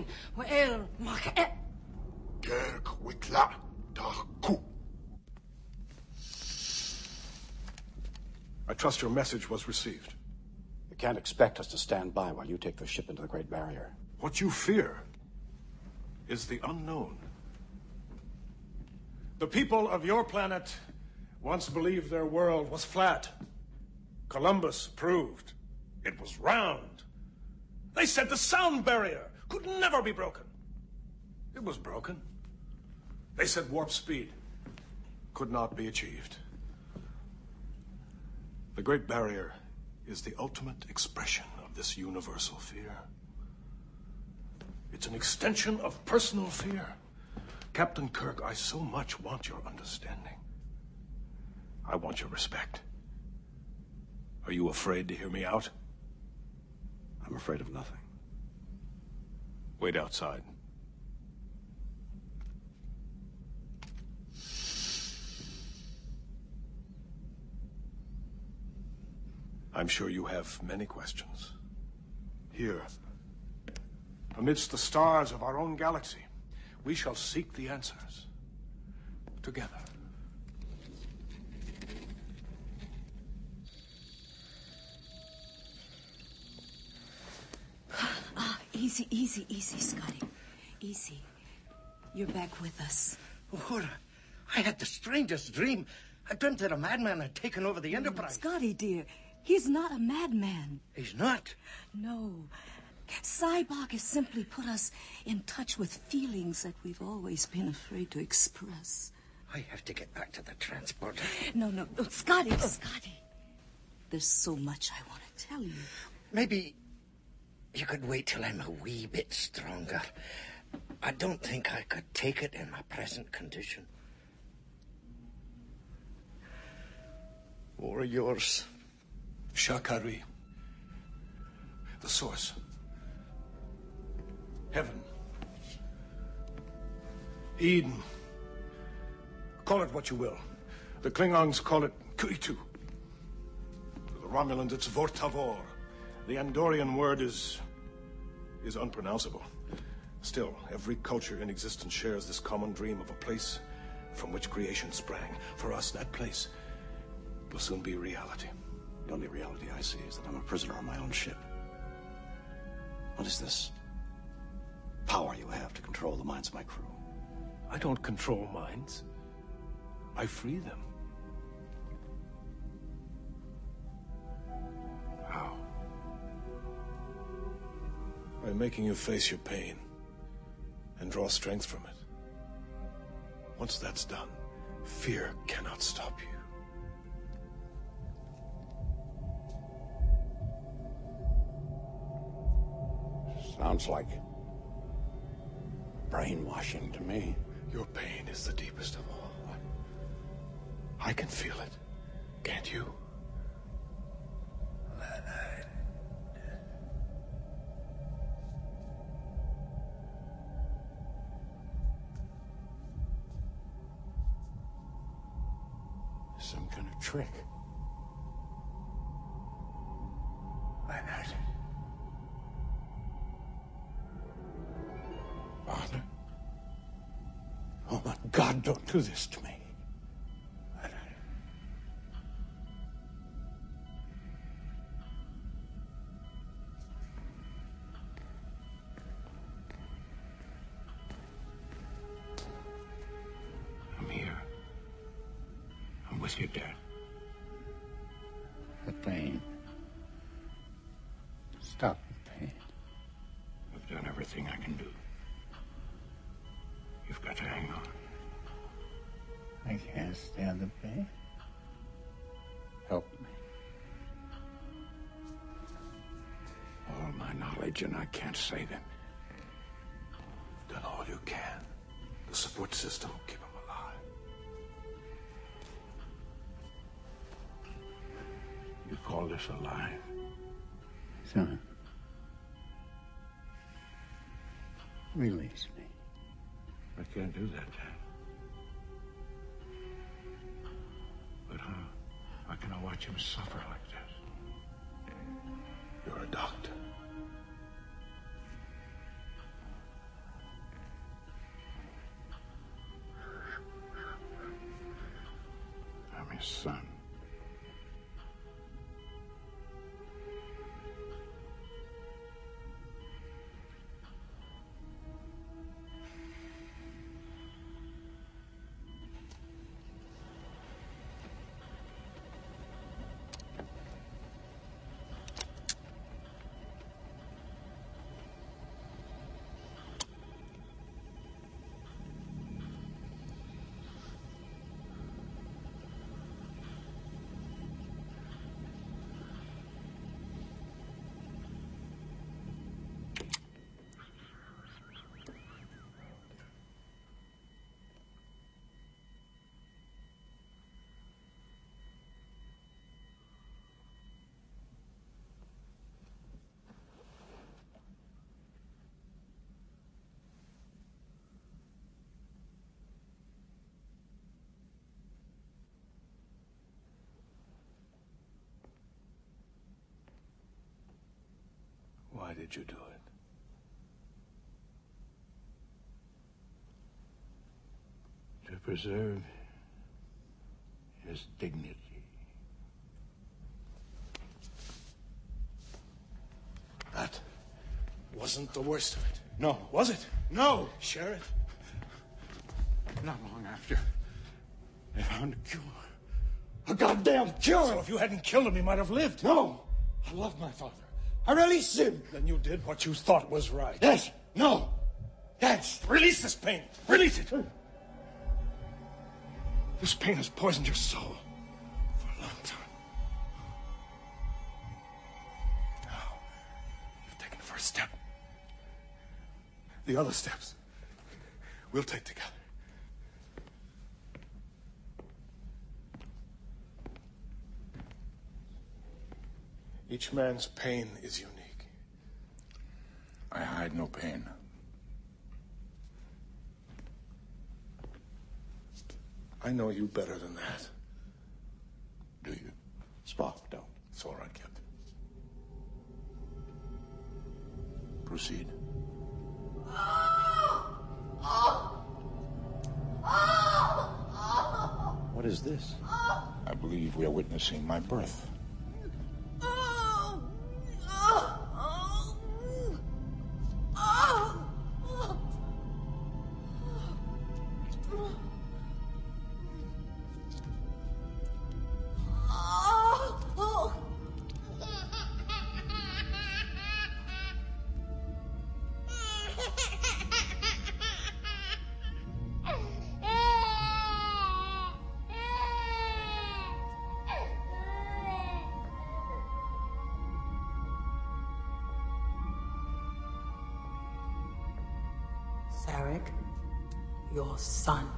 I trust your message was received. You can't expect us to stand by while you take the ship into the Great Barrier. What you fear is the unknown. The people of your planet once believed their world was flat. Columbus proved it was round. They said the sound barrier could never be broken. It was broken. They said warp speed could not be achieved. The Great Barrier is the ultimate expression of this universal fear. It's an extension of personal fear. Captain Kirk, I so much want your understanding. I want your respect. Are you afraid to hear me out? I'm afraid of nothing. Wait outside. I'm sure you have many questions. Here, amidst the stars of our own galaxy, we shall seek the answers together. Easy, easy, easy, Scotty. Easy. You're back with us. Uhura, I had the strangest dream. I dreamt that a madman had taken over the Enterprise. Scotty, dear, he's not a madman. He's not? No. Cybok has simply put us in touch with feelings that we've always been afraid to express. I have to get back to the transporter. No, Scotty, Scotty. There's so much I want to tell you. Maybe you could wait till I'm a wee bit stronger. I don't think I could take it in my present condition. More yours. Shakari. The source. Heaven. Eden. Call it what you will. The Klingons call it Kuitu. For the Romulans, it's Vortavor. The Andorian word is unpronounceable. Still, every culture in existence shares this common dream of a place from which creation sprang. For us, that place will soon be reality. The only reality I see is that I'm a prisoner on my own ship. What is this power you have to control the minds of my crew? I don't control minds. I free them. How? By making you face your pain and draw strength from it. Once that's done, fear cannot stop you. Sounds like brainwashing to me. Your pain is the deepest of all. I can feel it. Can't you? Some kind of trick. Leonard. Father. Oh my God, don't do this to me. Leonard. I'm here. I'm with you, Dad. The pain. Stop the pain. I've done everything I can do. You've got to hang on. I can't stand the pain. Help me. All my knowledge, and I can't save him. You've done all you can. The support system will keep him alive. You call this alive? Son. Release me. I can't do that, Dad. But how can I watch him suffer like this? You're a doctor. I'm his son. did you do it? To preserve his dignity. That wasn't the worst of it. No. Was it? No! Sheriff? Not long after, they found a cure. A goddamn cure! So if you hadn't killed him, he might have lived. No! I love my father. I released him! Then you did what you thought was right. Yes! No! Yes! Release this pain! Release it! This pain has poisoned your soul for a long time. Now, you've taken the first step. The other steps we'll take together. Each man's pain is unique. I hide no pain. I know you better than that. Do you? Spock, don't. It's all right, Captain. Proceed. What is this? I believe we are witnessing my birth. Sarek, your son.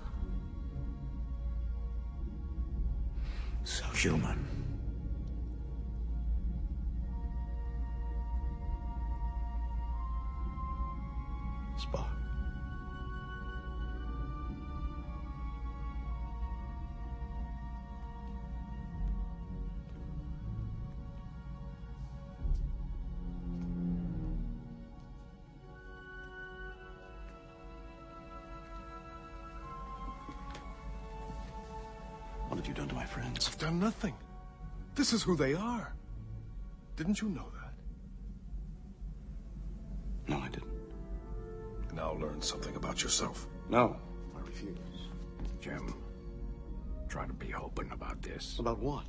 So human. Spock. What have you done to my friends? I've done nothing. This is who they are. Didn't you know that? No, I didn't. Now learn something about yourself. No, I refuse. Jim, try to be open about this. About what?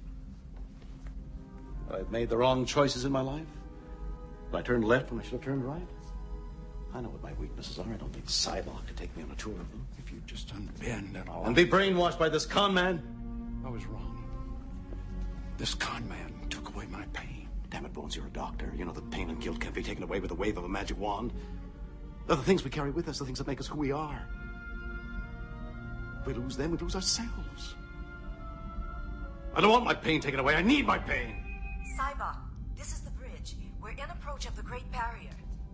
That I've made the wrong choices in my life? That I turned left when I should have turned right? I know what my weaknesses are. I don't need Cybok to take me on a tour of them. If you just unbend and all... And be brainwashed by this con man? I was wrong. This con man took away my pain. Damn it, Bones, you're a doctor. You know that pain and guilt can't be taken away with the wave of a magic wand. They're the things we carry with us, the things that make us who we are. If we lose them, we lose ourselves. I don't want my pain taken away. I need my pain. Cybok, this is the bridge. We're in approach of the Great Barrier.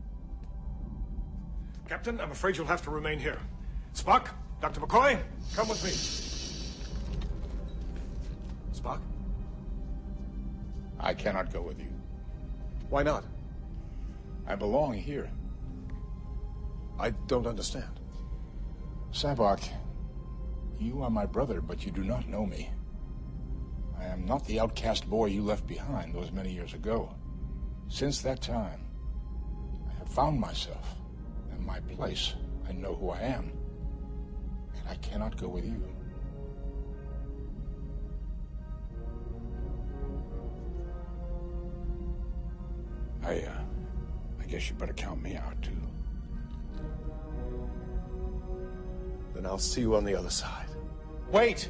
Captain, I'm afraid you'll have to remain here. Spock, Dr. McCoy, come with me. Spock? I cannot go with you. Why not? I belong here. I don't understand. Cybok, you are my brother, but you do not know me. I am not the outcast boy you left behind those many years ago. Since that time, I have found myself and my place. I know who I am. And I cannot go with you. I guess you better count me out, too. Then I'll see you on the other side. Wait!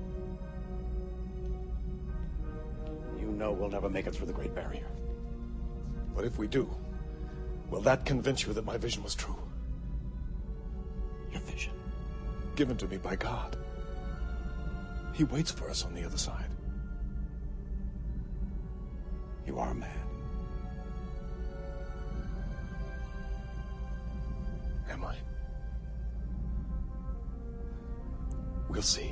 You know we'll never make it through the Great Barrier. But if we do, will that convince you that my vision was true? Your vision? Given to me by God. He waits for us on the other side. You are a man. Am I? We'll see.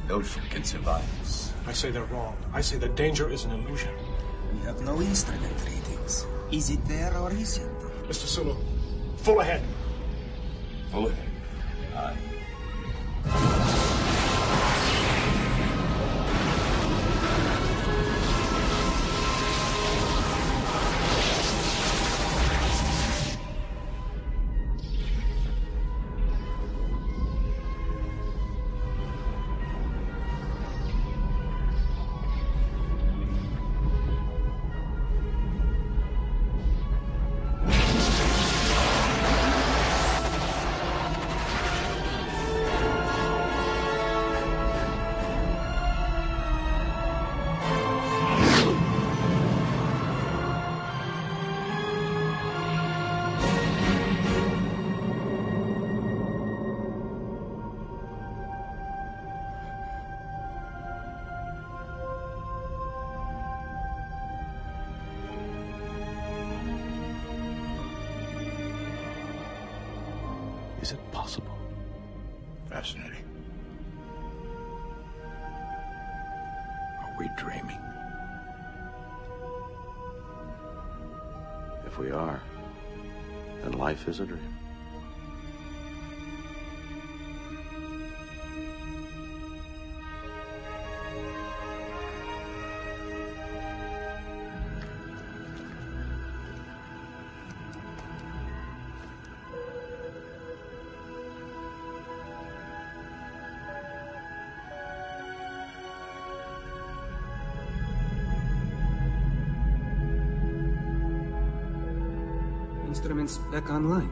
notion can survive us. I say they're wrong. I say the danger is an illusion. We have no instrument readings. Is it there or is it? Mr. Sulu, full ahead. Full ahead. Aye. Is it possible? Fascinating. Are we dreaming? If we are, then life is a dream. Instruments back online.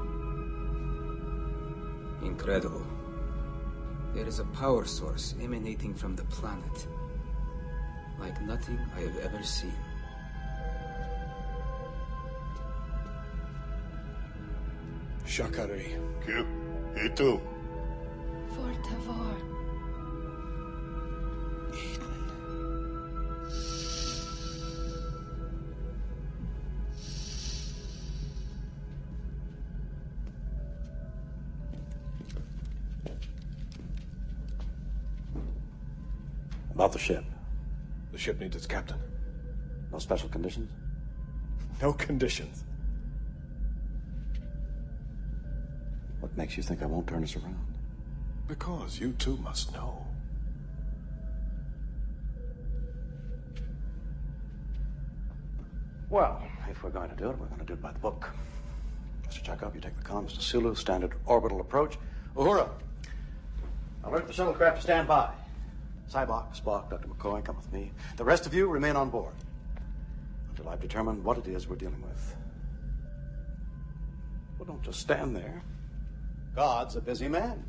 Incredible. There is a power source emanating from the planet, like nothing I have ever seen. Shakari. Q, you too. Por favor. About the ship. The ship needs its captain. No special conditions? No conditions. What makes you think I won't turn us around? Because you too must know. Well, if we're going to do it, we're going to do it by the book. Mr. Chekhov, you take the com. Mr. Sulu, standard orbital approach. Uhura, alert the shuttlecraft to stand by. Cybok, Spock, Dr. McCoy, come with me. The rest of you remain on board until I've determined what it is we're dealing with. Well, don't just stand there. God's a busy man.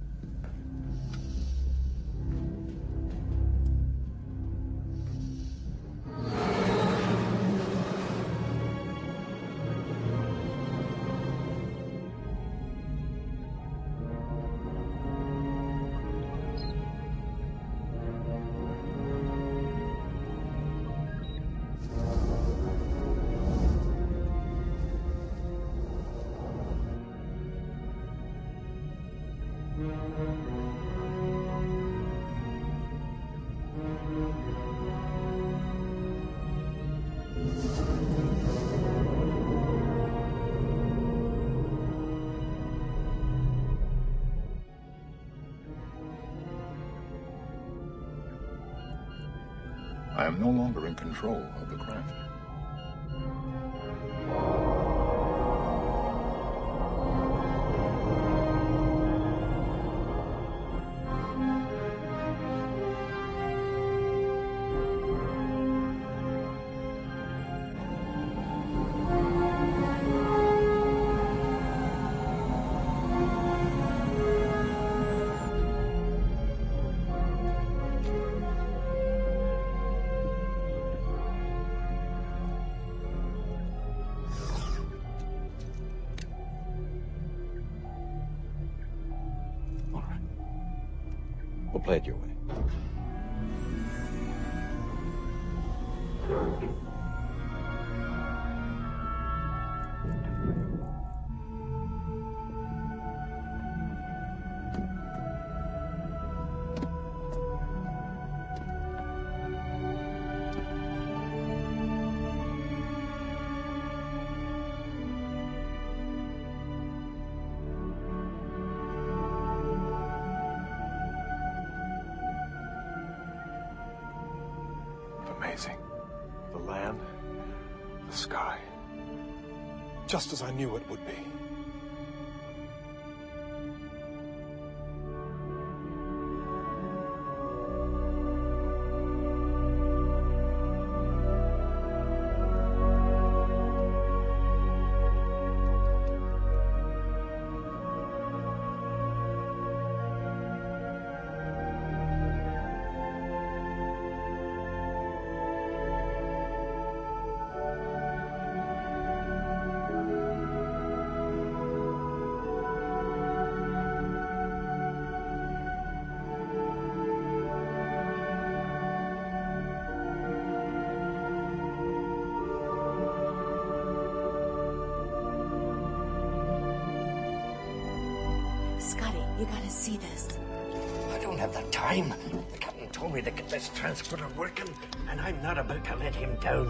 I am no longer in control of the craft. We'll play it your way. Just as I knew it would be. Scotty, you gotta see this. I don't have the time. The captain told me to get this transporter working, and I'm not about to let him down.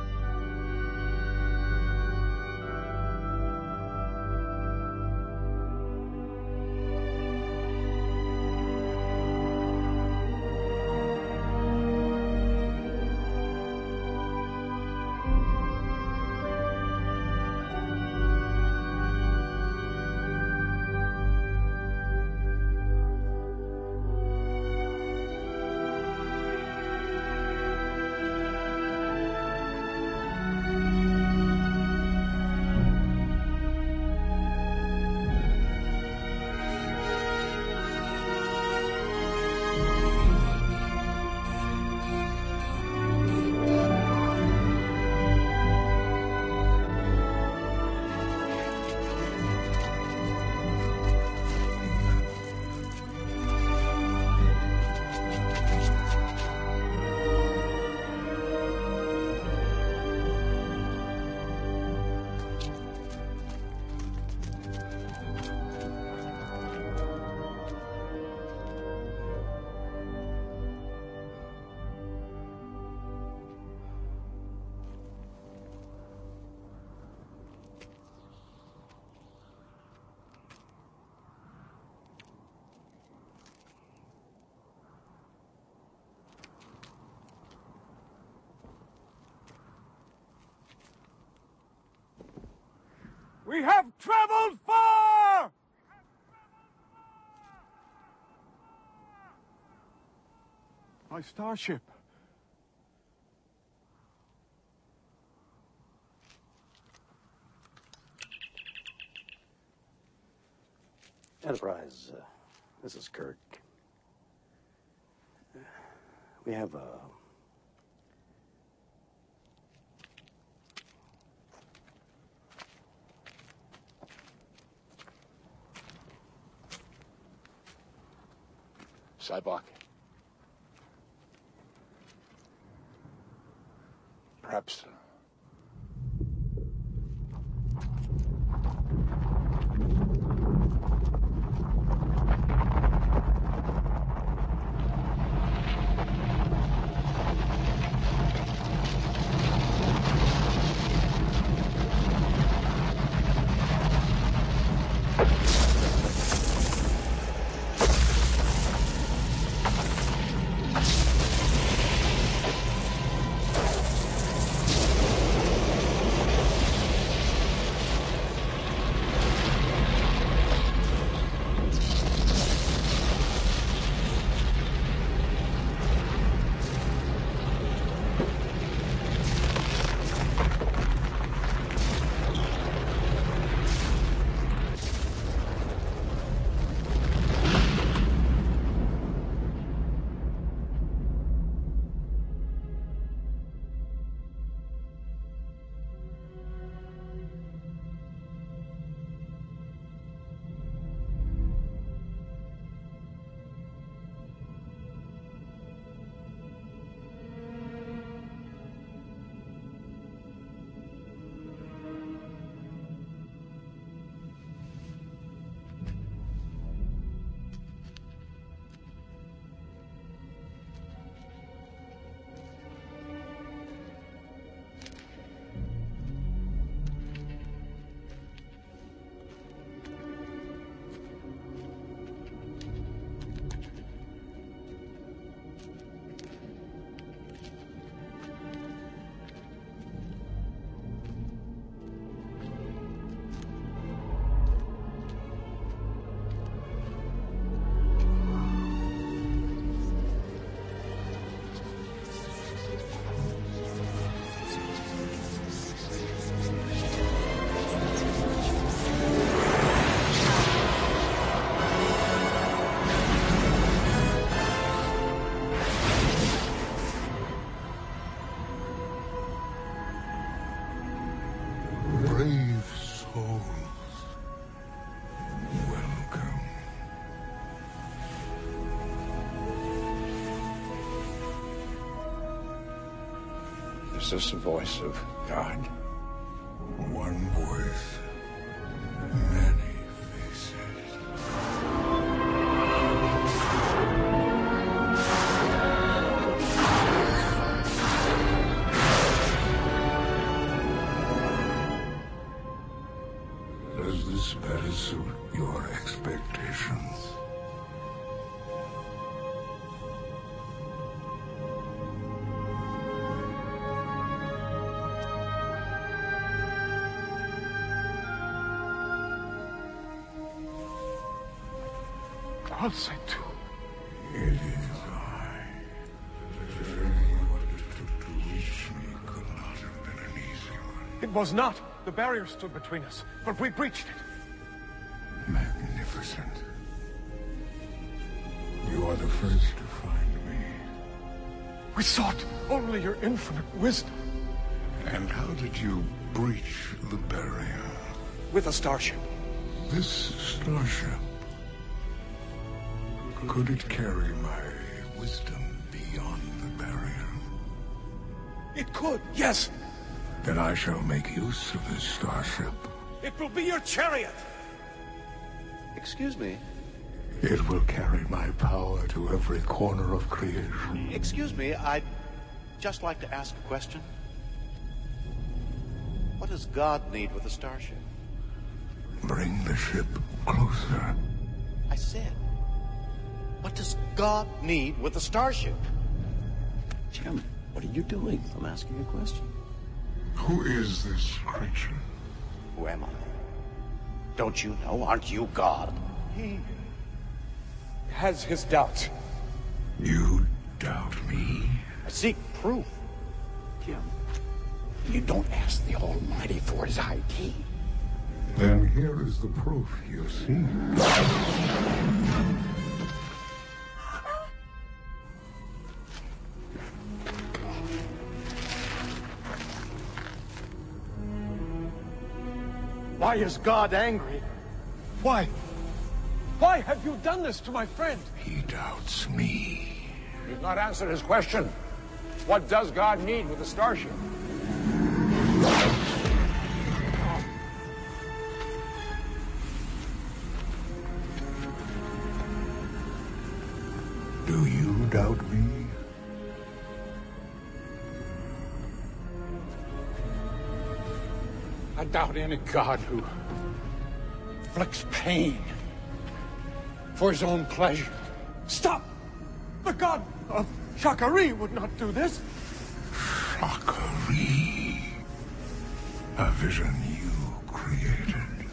We have traveled far! My starship. Enterprise, this is Kirk. We have a... Sybok. Perhaps... Is this the voice of God? One voice, many faces. Does this better suit your expectations? Alcito. It is I. The journey you undertook to reach me could not have been an easy one. It was not. The barrier stood between us, but we breached it. Magnificent. You are the first to find me. We sought only your infinite wisdom. And how did you breach the barrier? With a starship. This starship, could it carry my wisdom beyond the barrier? It could, yes. Then I shall make use of this starship. It will be your chariot. Excuse me. It will carry my power to every corner of creation. Excuse me, I'd just like to ask a question. What does God need with a starship? Bring the ship closer. I said, what does God need with a starship? Jim, what are you doing? I'm asking you a question. Who is this creature? Who am I? Don't you know? Aren't you God? He has his doubts. You doubt me? I seek proof. Jim, you don't ask the Almighty for his ID. Then here is the proof you see. Why is God angry? Why? Why have you done this to my friend? He doubts me. You've not answered his question. What does God need with a starship? Do you doubt me? I doubt any God who inflicts pain for his own pleasure. Stop! The god of Shakari would not do this. Shakari. A vision you created.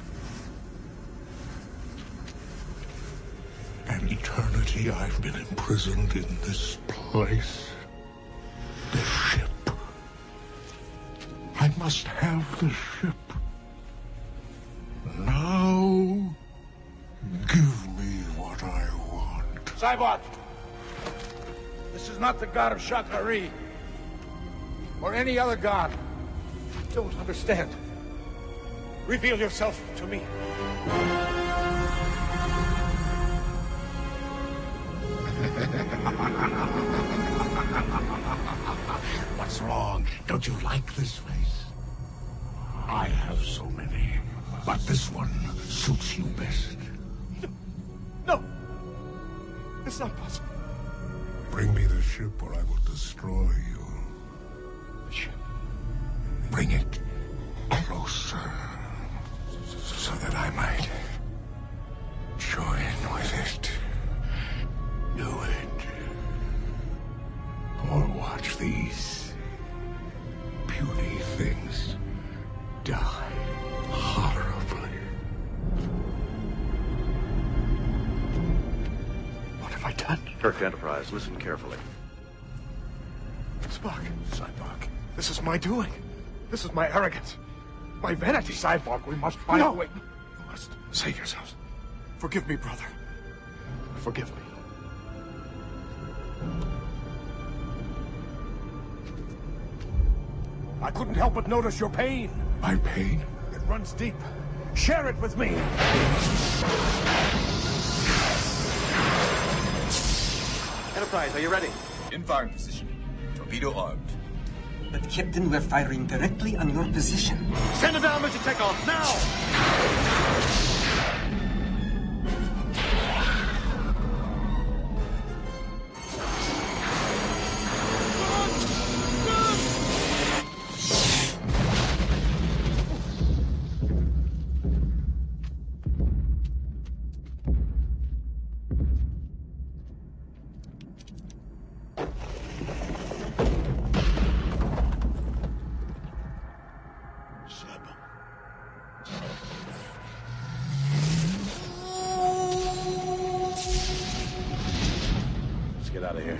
An eternity I've been imprisoned in this place. This ship. I must have the ship. Now, give me what I want. Cybot! This is not the god of Shakari. Or any other god. I don't understand. Reveal yourself to me. What's wrong? Don't you like this face? I have so many, but this one suits you best. No. It's not possible. Bring me the ship or I will destroy you. The ship? Bring it closer so that I might join with it. Do it. Or watch these puny things die horribly. What have I done? Kirk Enterprise, listen carefully. Spock. Cyborg. This is my doing. This is my arrogance. My vanity. Cyborg, we must find a way. You must save yourselves. Forgive me, brother. Forgive me. I couldn't help but notice your pain. My pain? It runs deep. Share it with me. Enterprise, are you ready? In firing position. Torpedo armed. But, Captain, we're firing directly on your position. Send it down, Mr. Takeoff, now! Get out of here.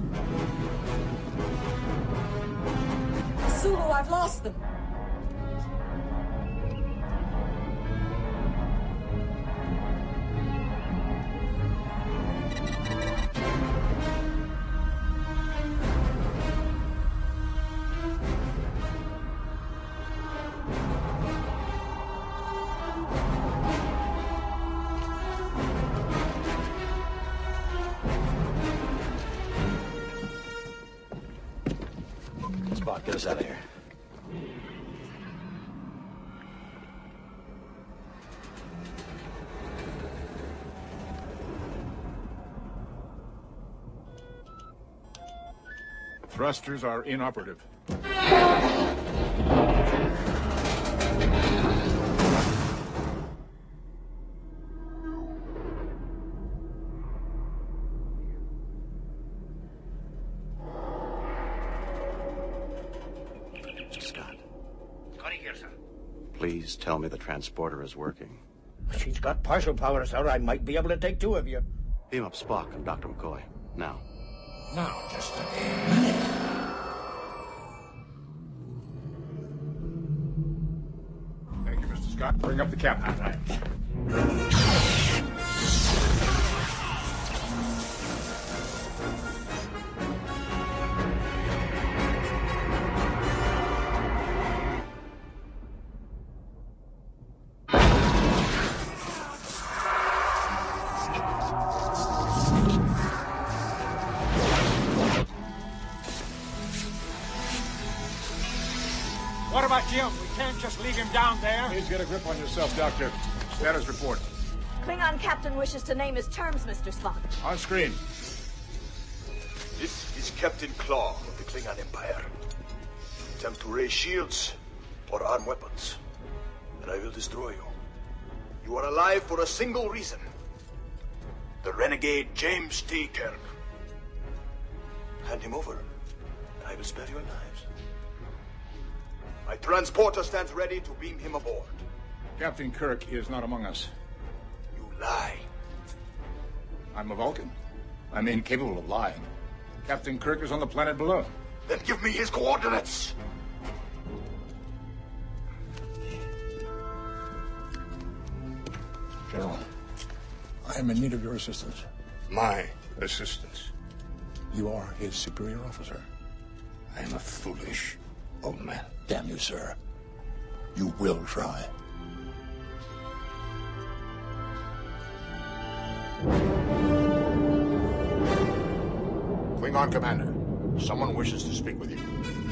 Sulu, I've lost them. Spock, get us out of here. Thrusters are inoperative. Please tell me the transporter is working. She's got partial power, sir. I might be able to take two of you. Beam up Spock and Dr. McCoy. Now. Now, just a minute. Thank you, Mr. Scott. Bring up the captain. What about Jim? We can't just leave him down there. Please get a grip on yourself, Doctor. Status report. Klingon captain wishes to name his terms, Mr. Spock. On screen. This is Captain Claw of the Klingon Empire. Attempt to raise shields or arm weapons, and I will destroy you. You are alive for a single reason. The renegade James T. Kirk. Hand him over, and I will spare your lives. My transporter stands ready to beam him aboard. Captain Kirk is not among us. You lie. I'm a Vulcan. I'm incapable of lying. Captain Kirk is on the planet below. Then give me his coordinates. General, I am in need of your assistance. My assistance? You are his superior officer. I am a foolish old man. Damn you, sir. You will try. Klingon Commander, someone wishes to speak with you.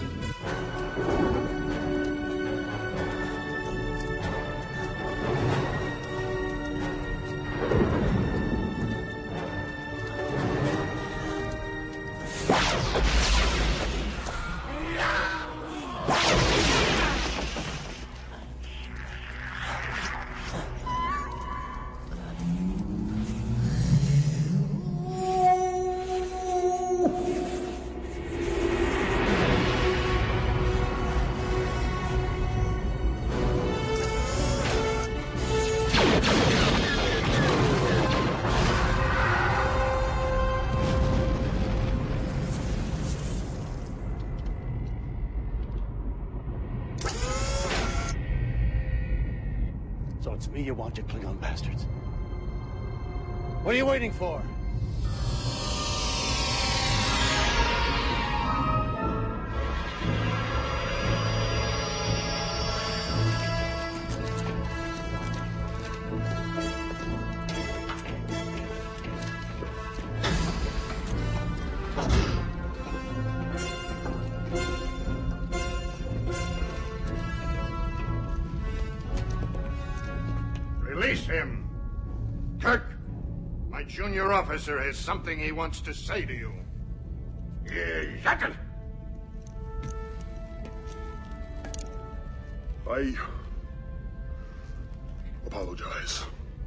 So it's me you want, you Klingon bastards. What are you waiting for? Release him. Kirk, my junior officer has something he wants to say to you. Shut it! I apologize.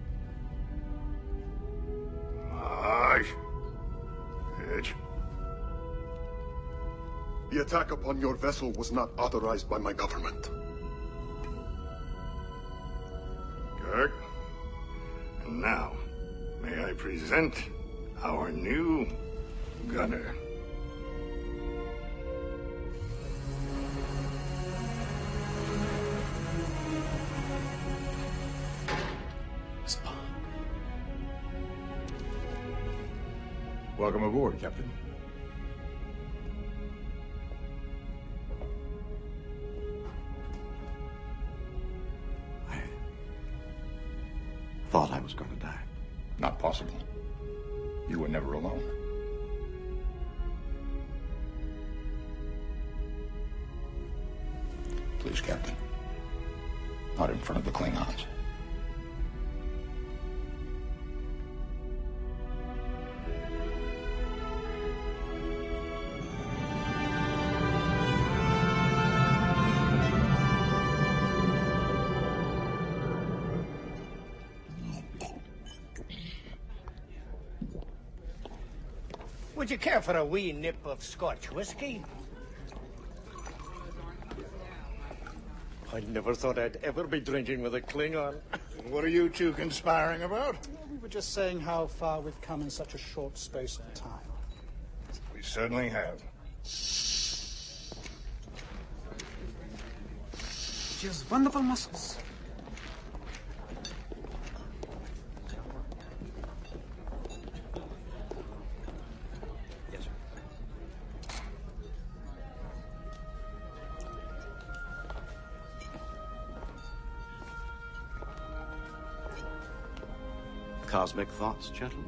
Edge. The attack upon your vessel was not authorized by my government. Kirk. And now, may I present our new gunner. Welcome aboard, Captain. I thought I was going to die. Not possible. You were never alone. Please, Captain. Not in front of the Klingons. Would you care for a wee nip of Scotch whiskey? I never thought I'd ever be drinking with a Klingon. What are you two conspiring about? We were just saying how far we've come in such a short space of time. We certainly have. She has wonderful muscles. Cosmic thoughts, gentlemen?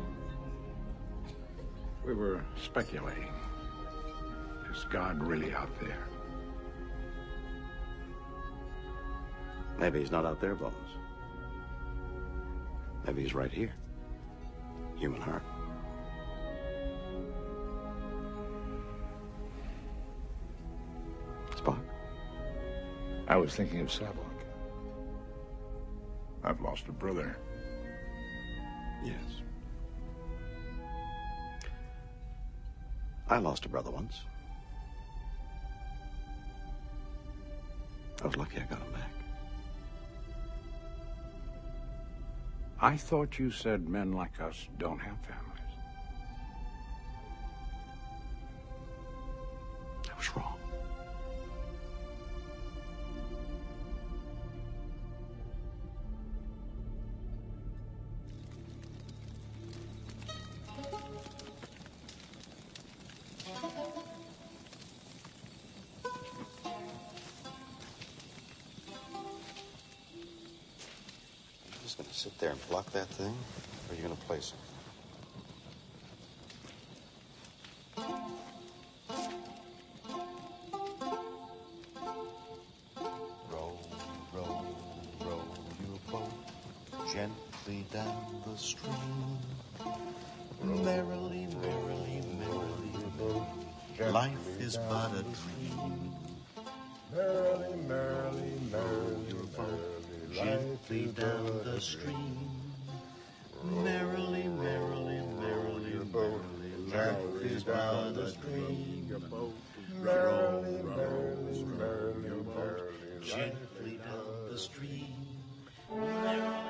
We were speculating. Is God really out there? Maybe he's not out there, Bones. Maybe he's right here. Human heart. Spock? I was thinking of Sabok. I've lost a brother. Yes. I lost a brother once. I was lucky I got him back. I thought you said men like us don't have families. I was wrong. Going to sit there and block that thing, or are you going to place it? Row, row, row your boat gently down the stream. Merrily, merrily, merrily, your boat. Life is but a dream. Merrily, merrily, merrily, your boat. Gently down the stream, merrily, merrily, merrily, merrily, life is but a dream. Merrily, merrily, merrily, merrily, gently down the stream, merrily.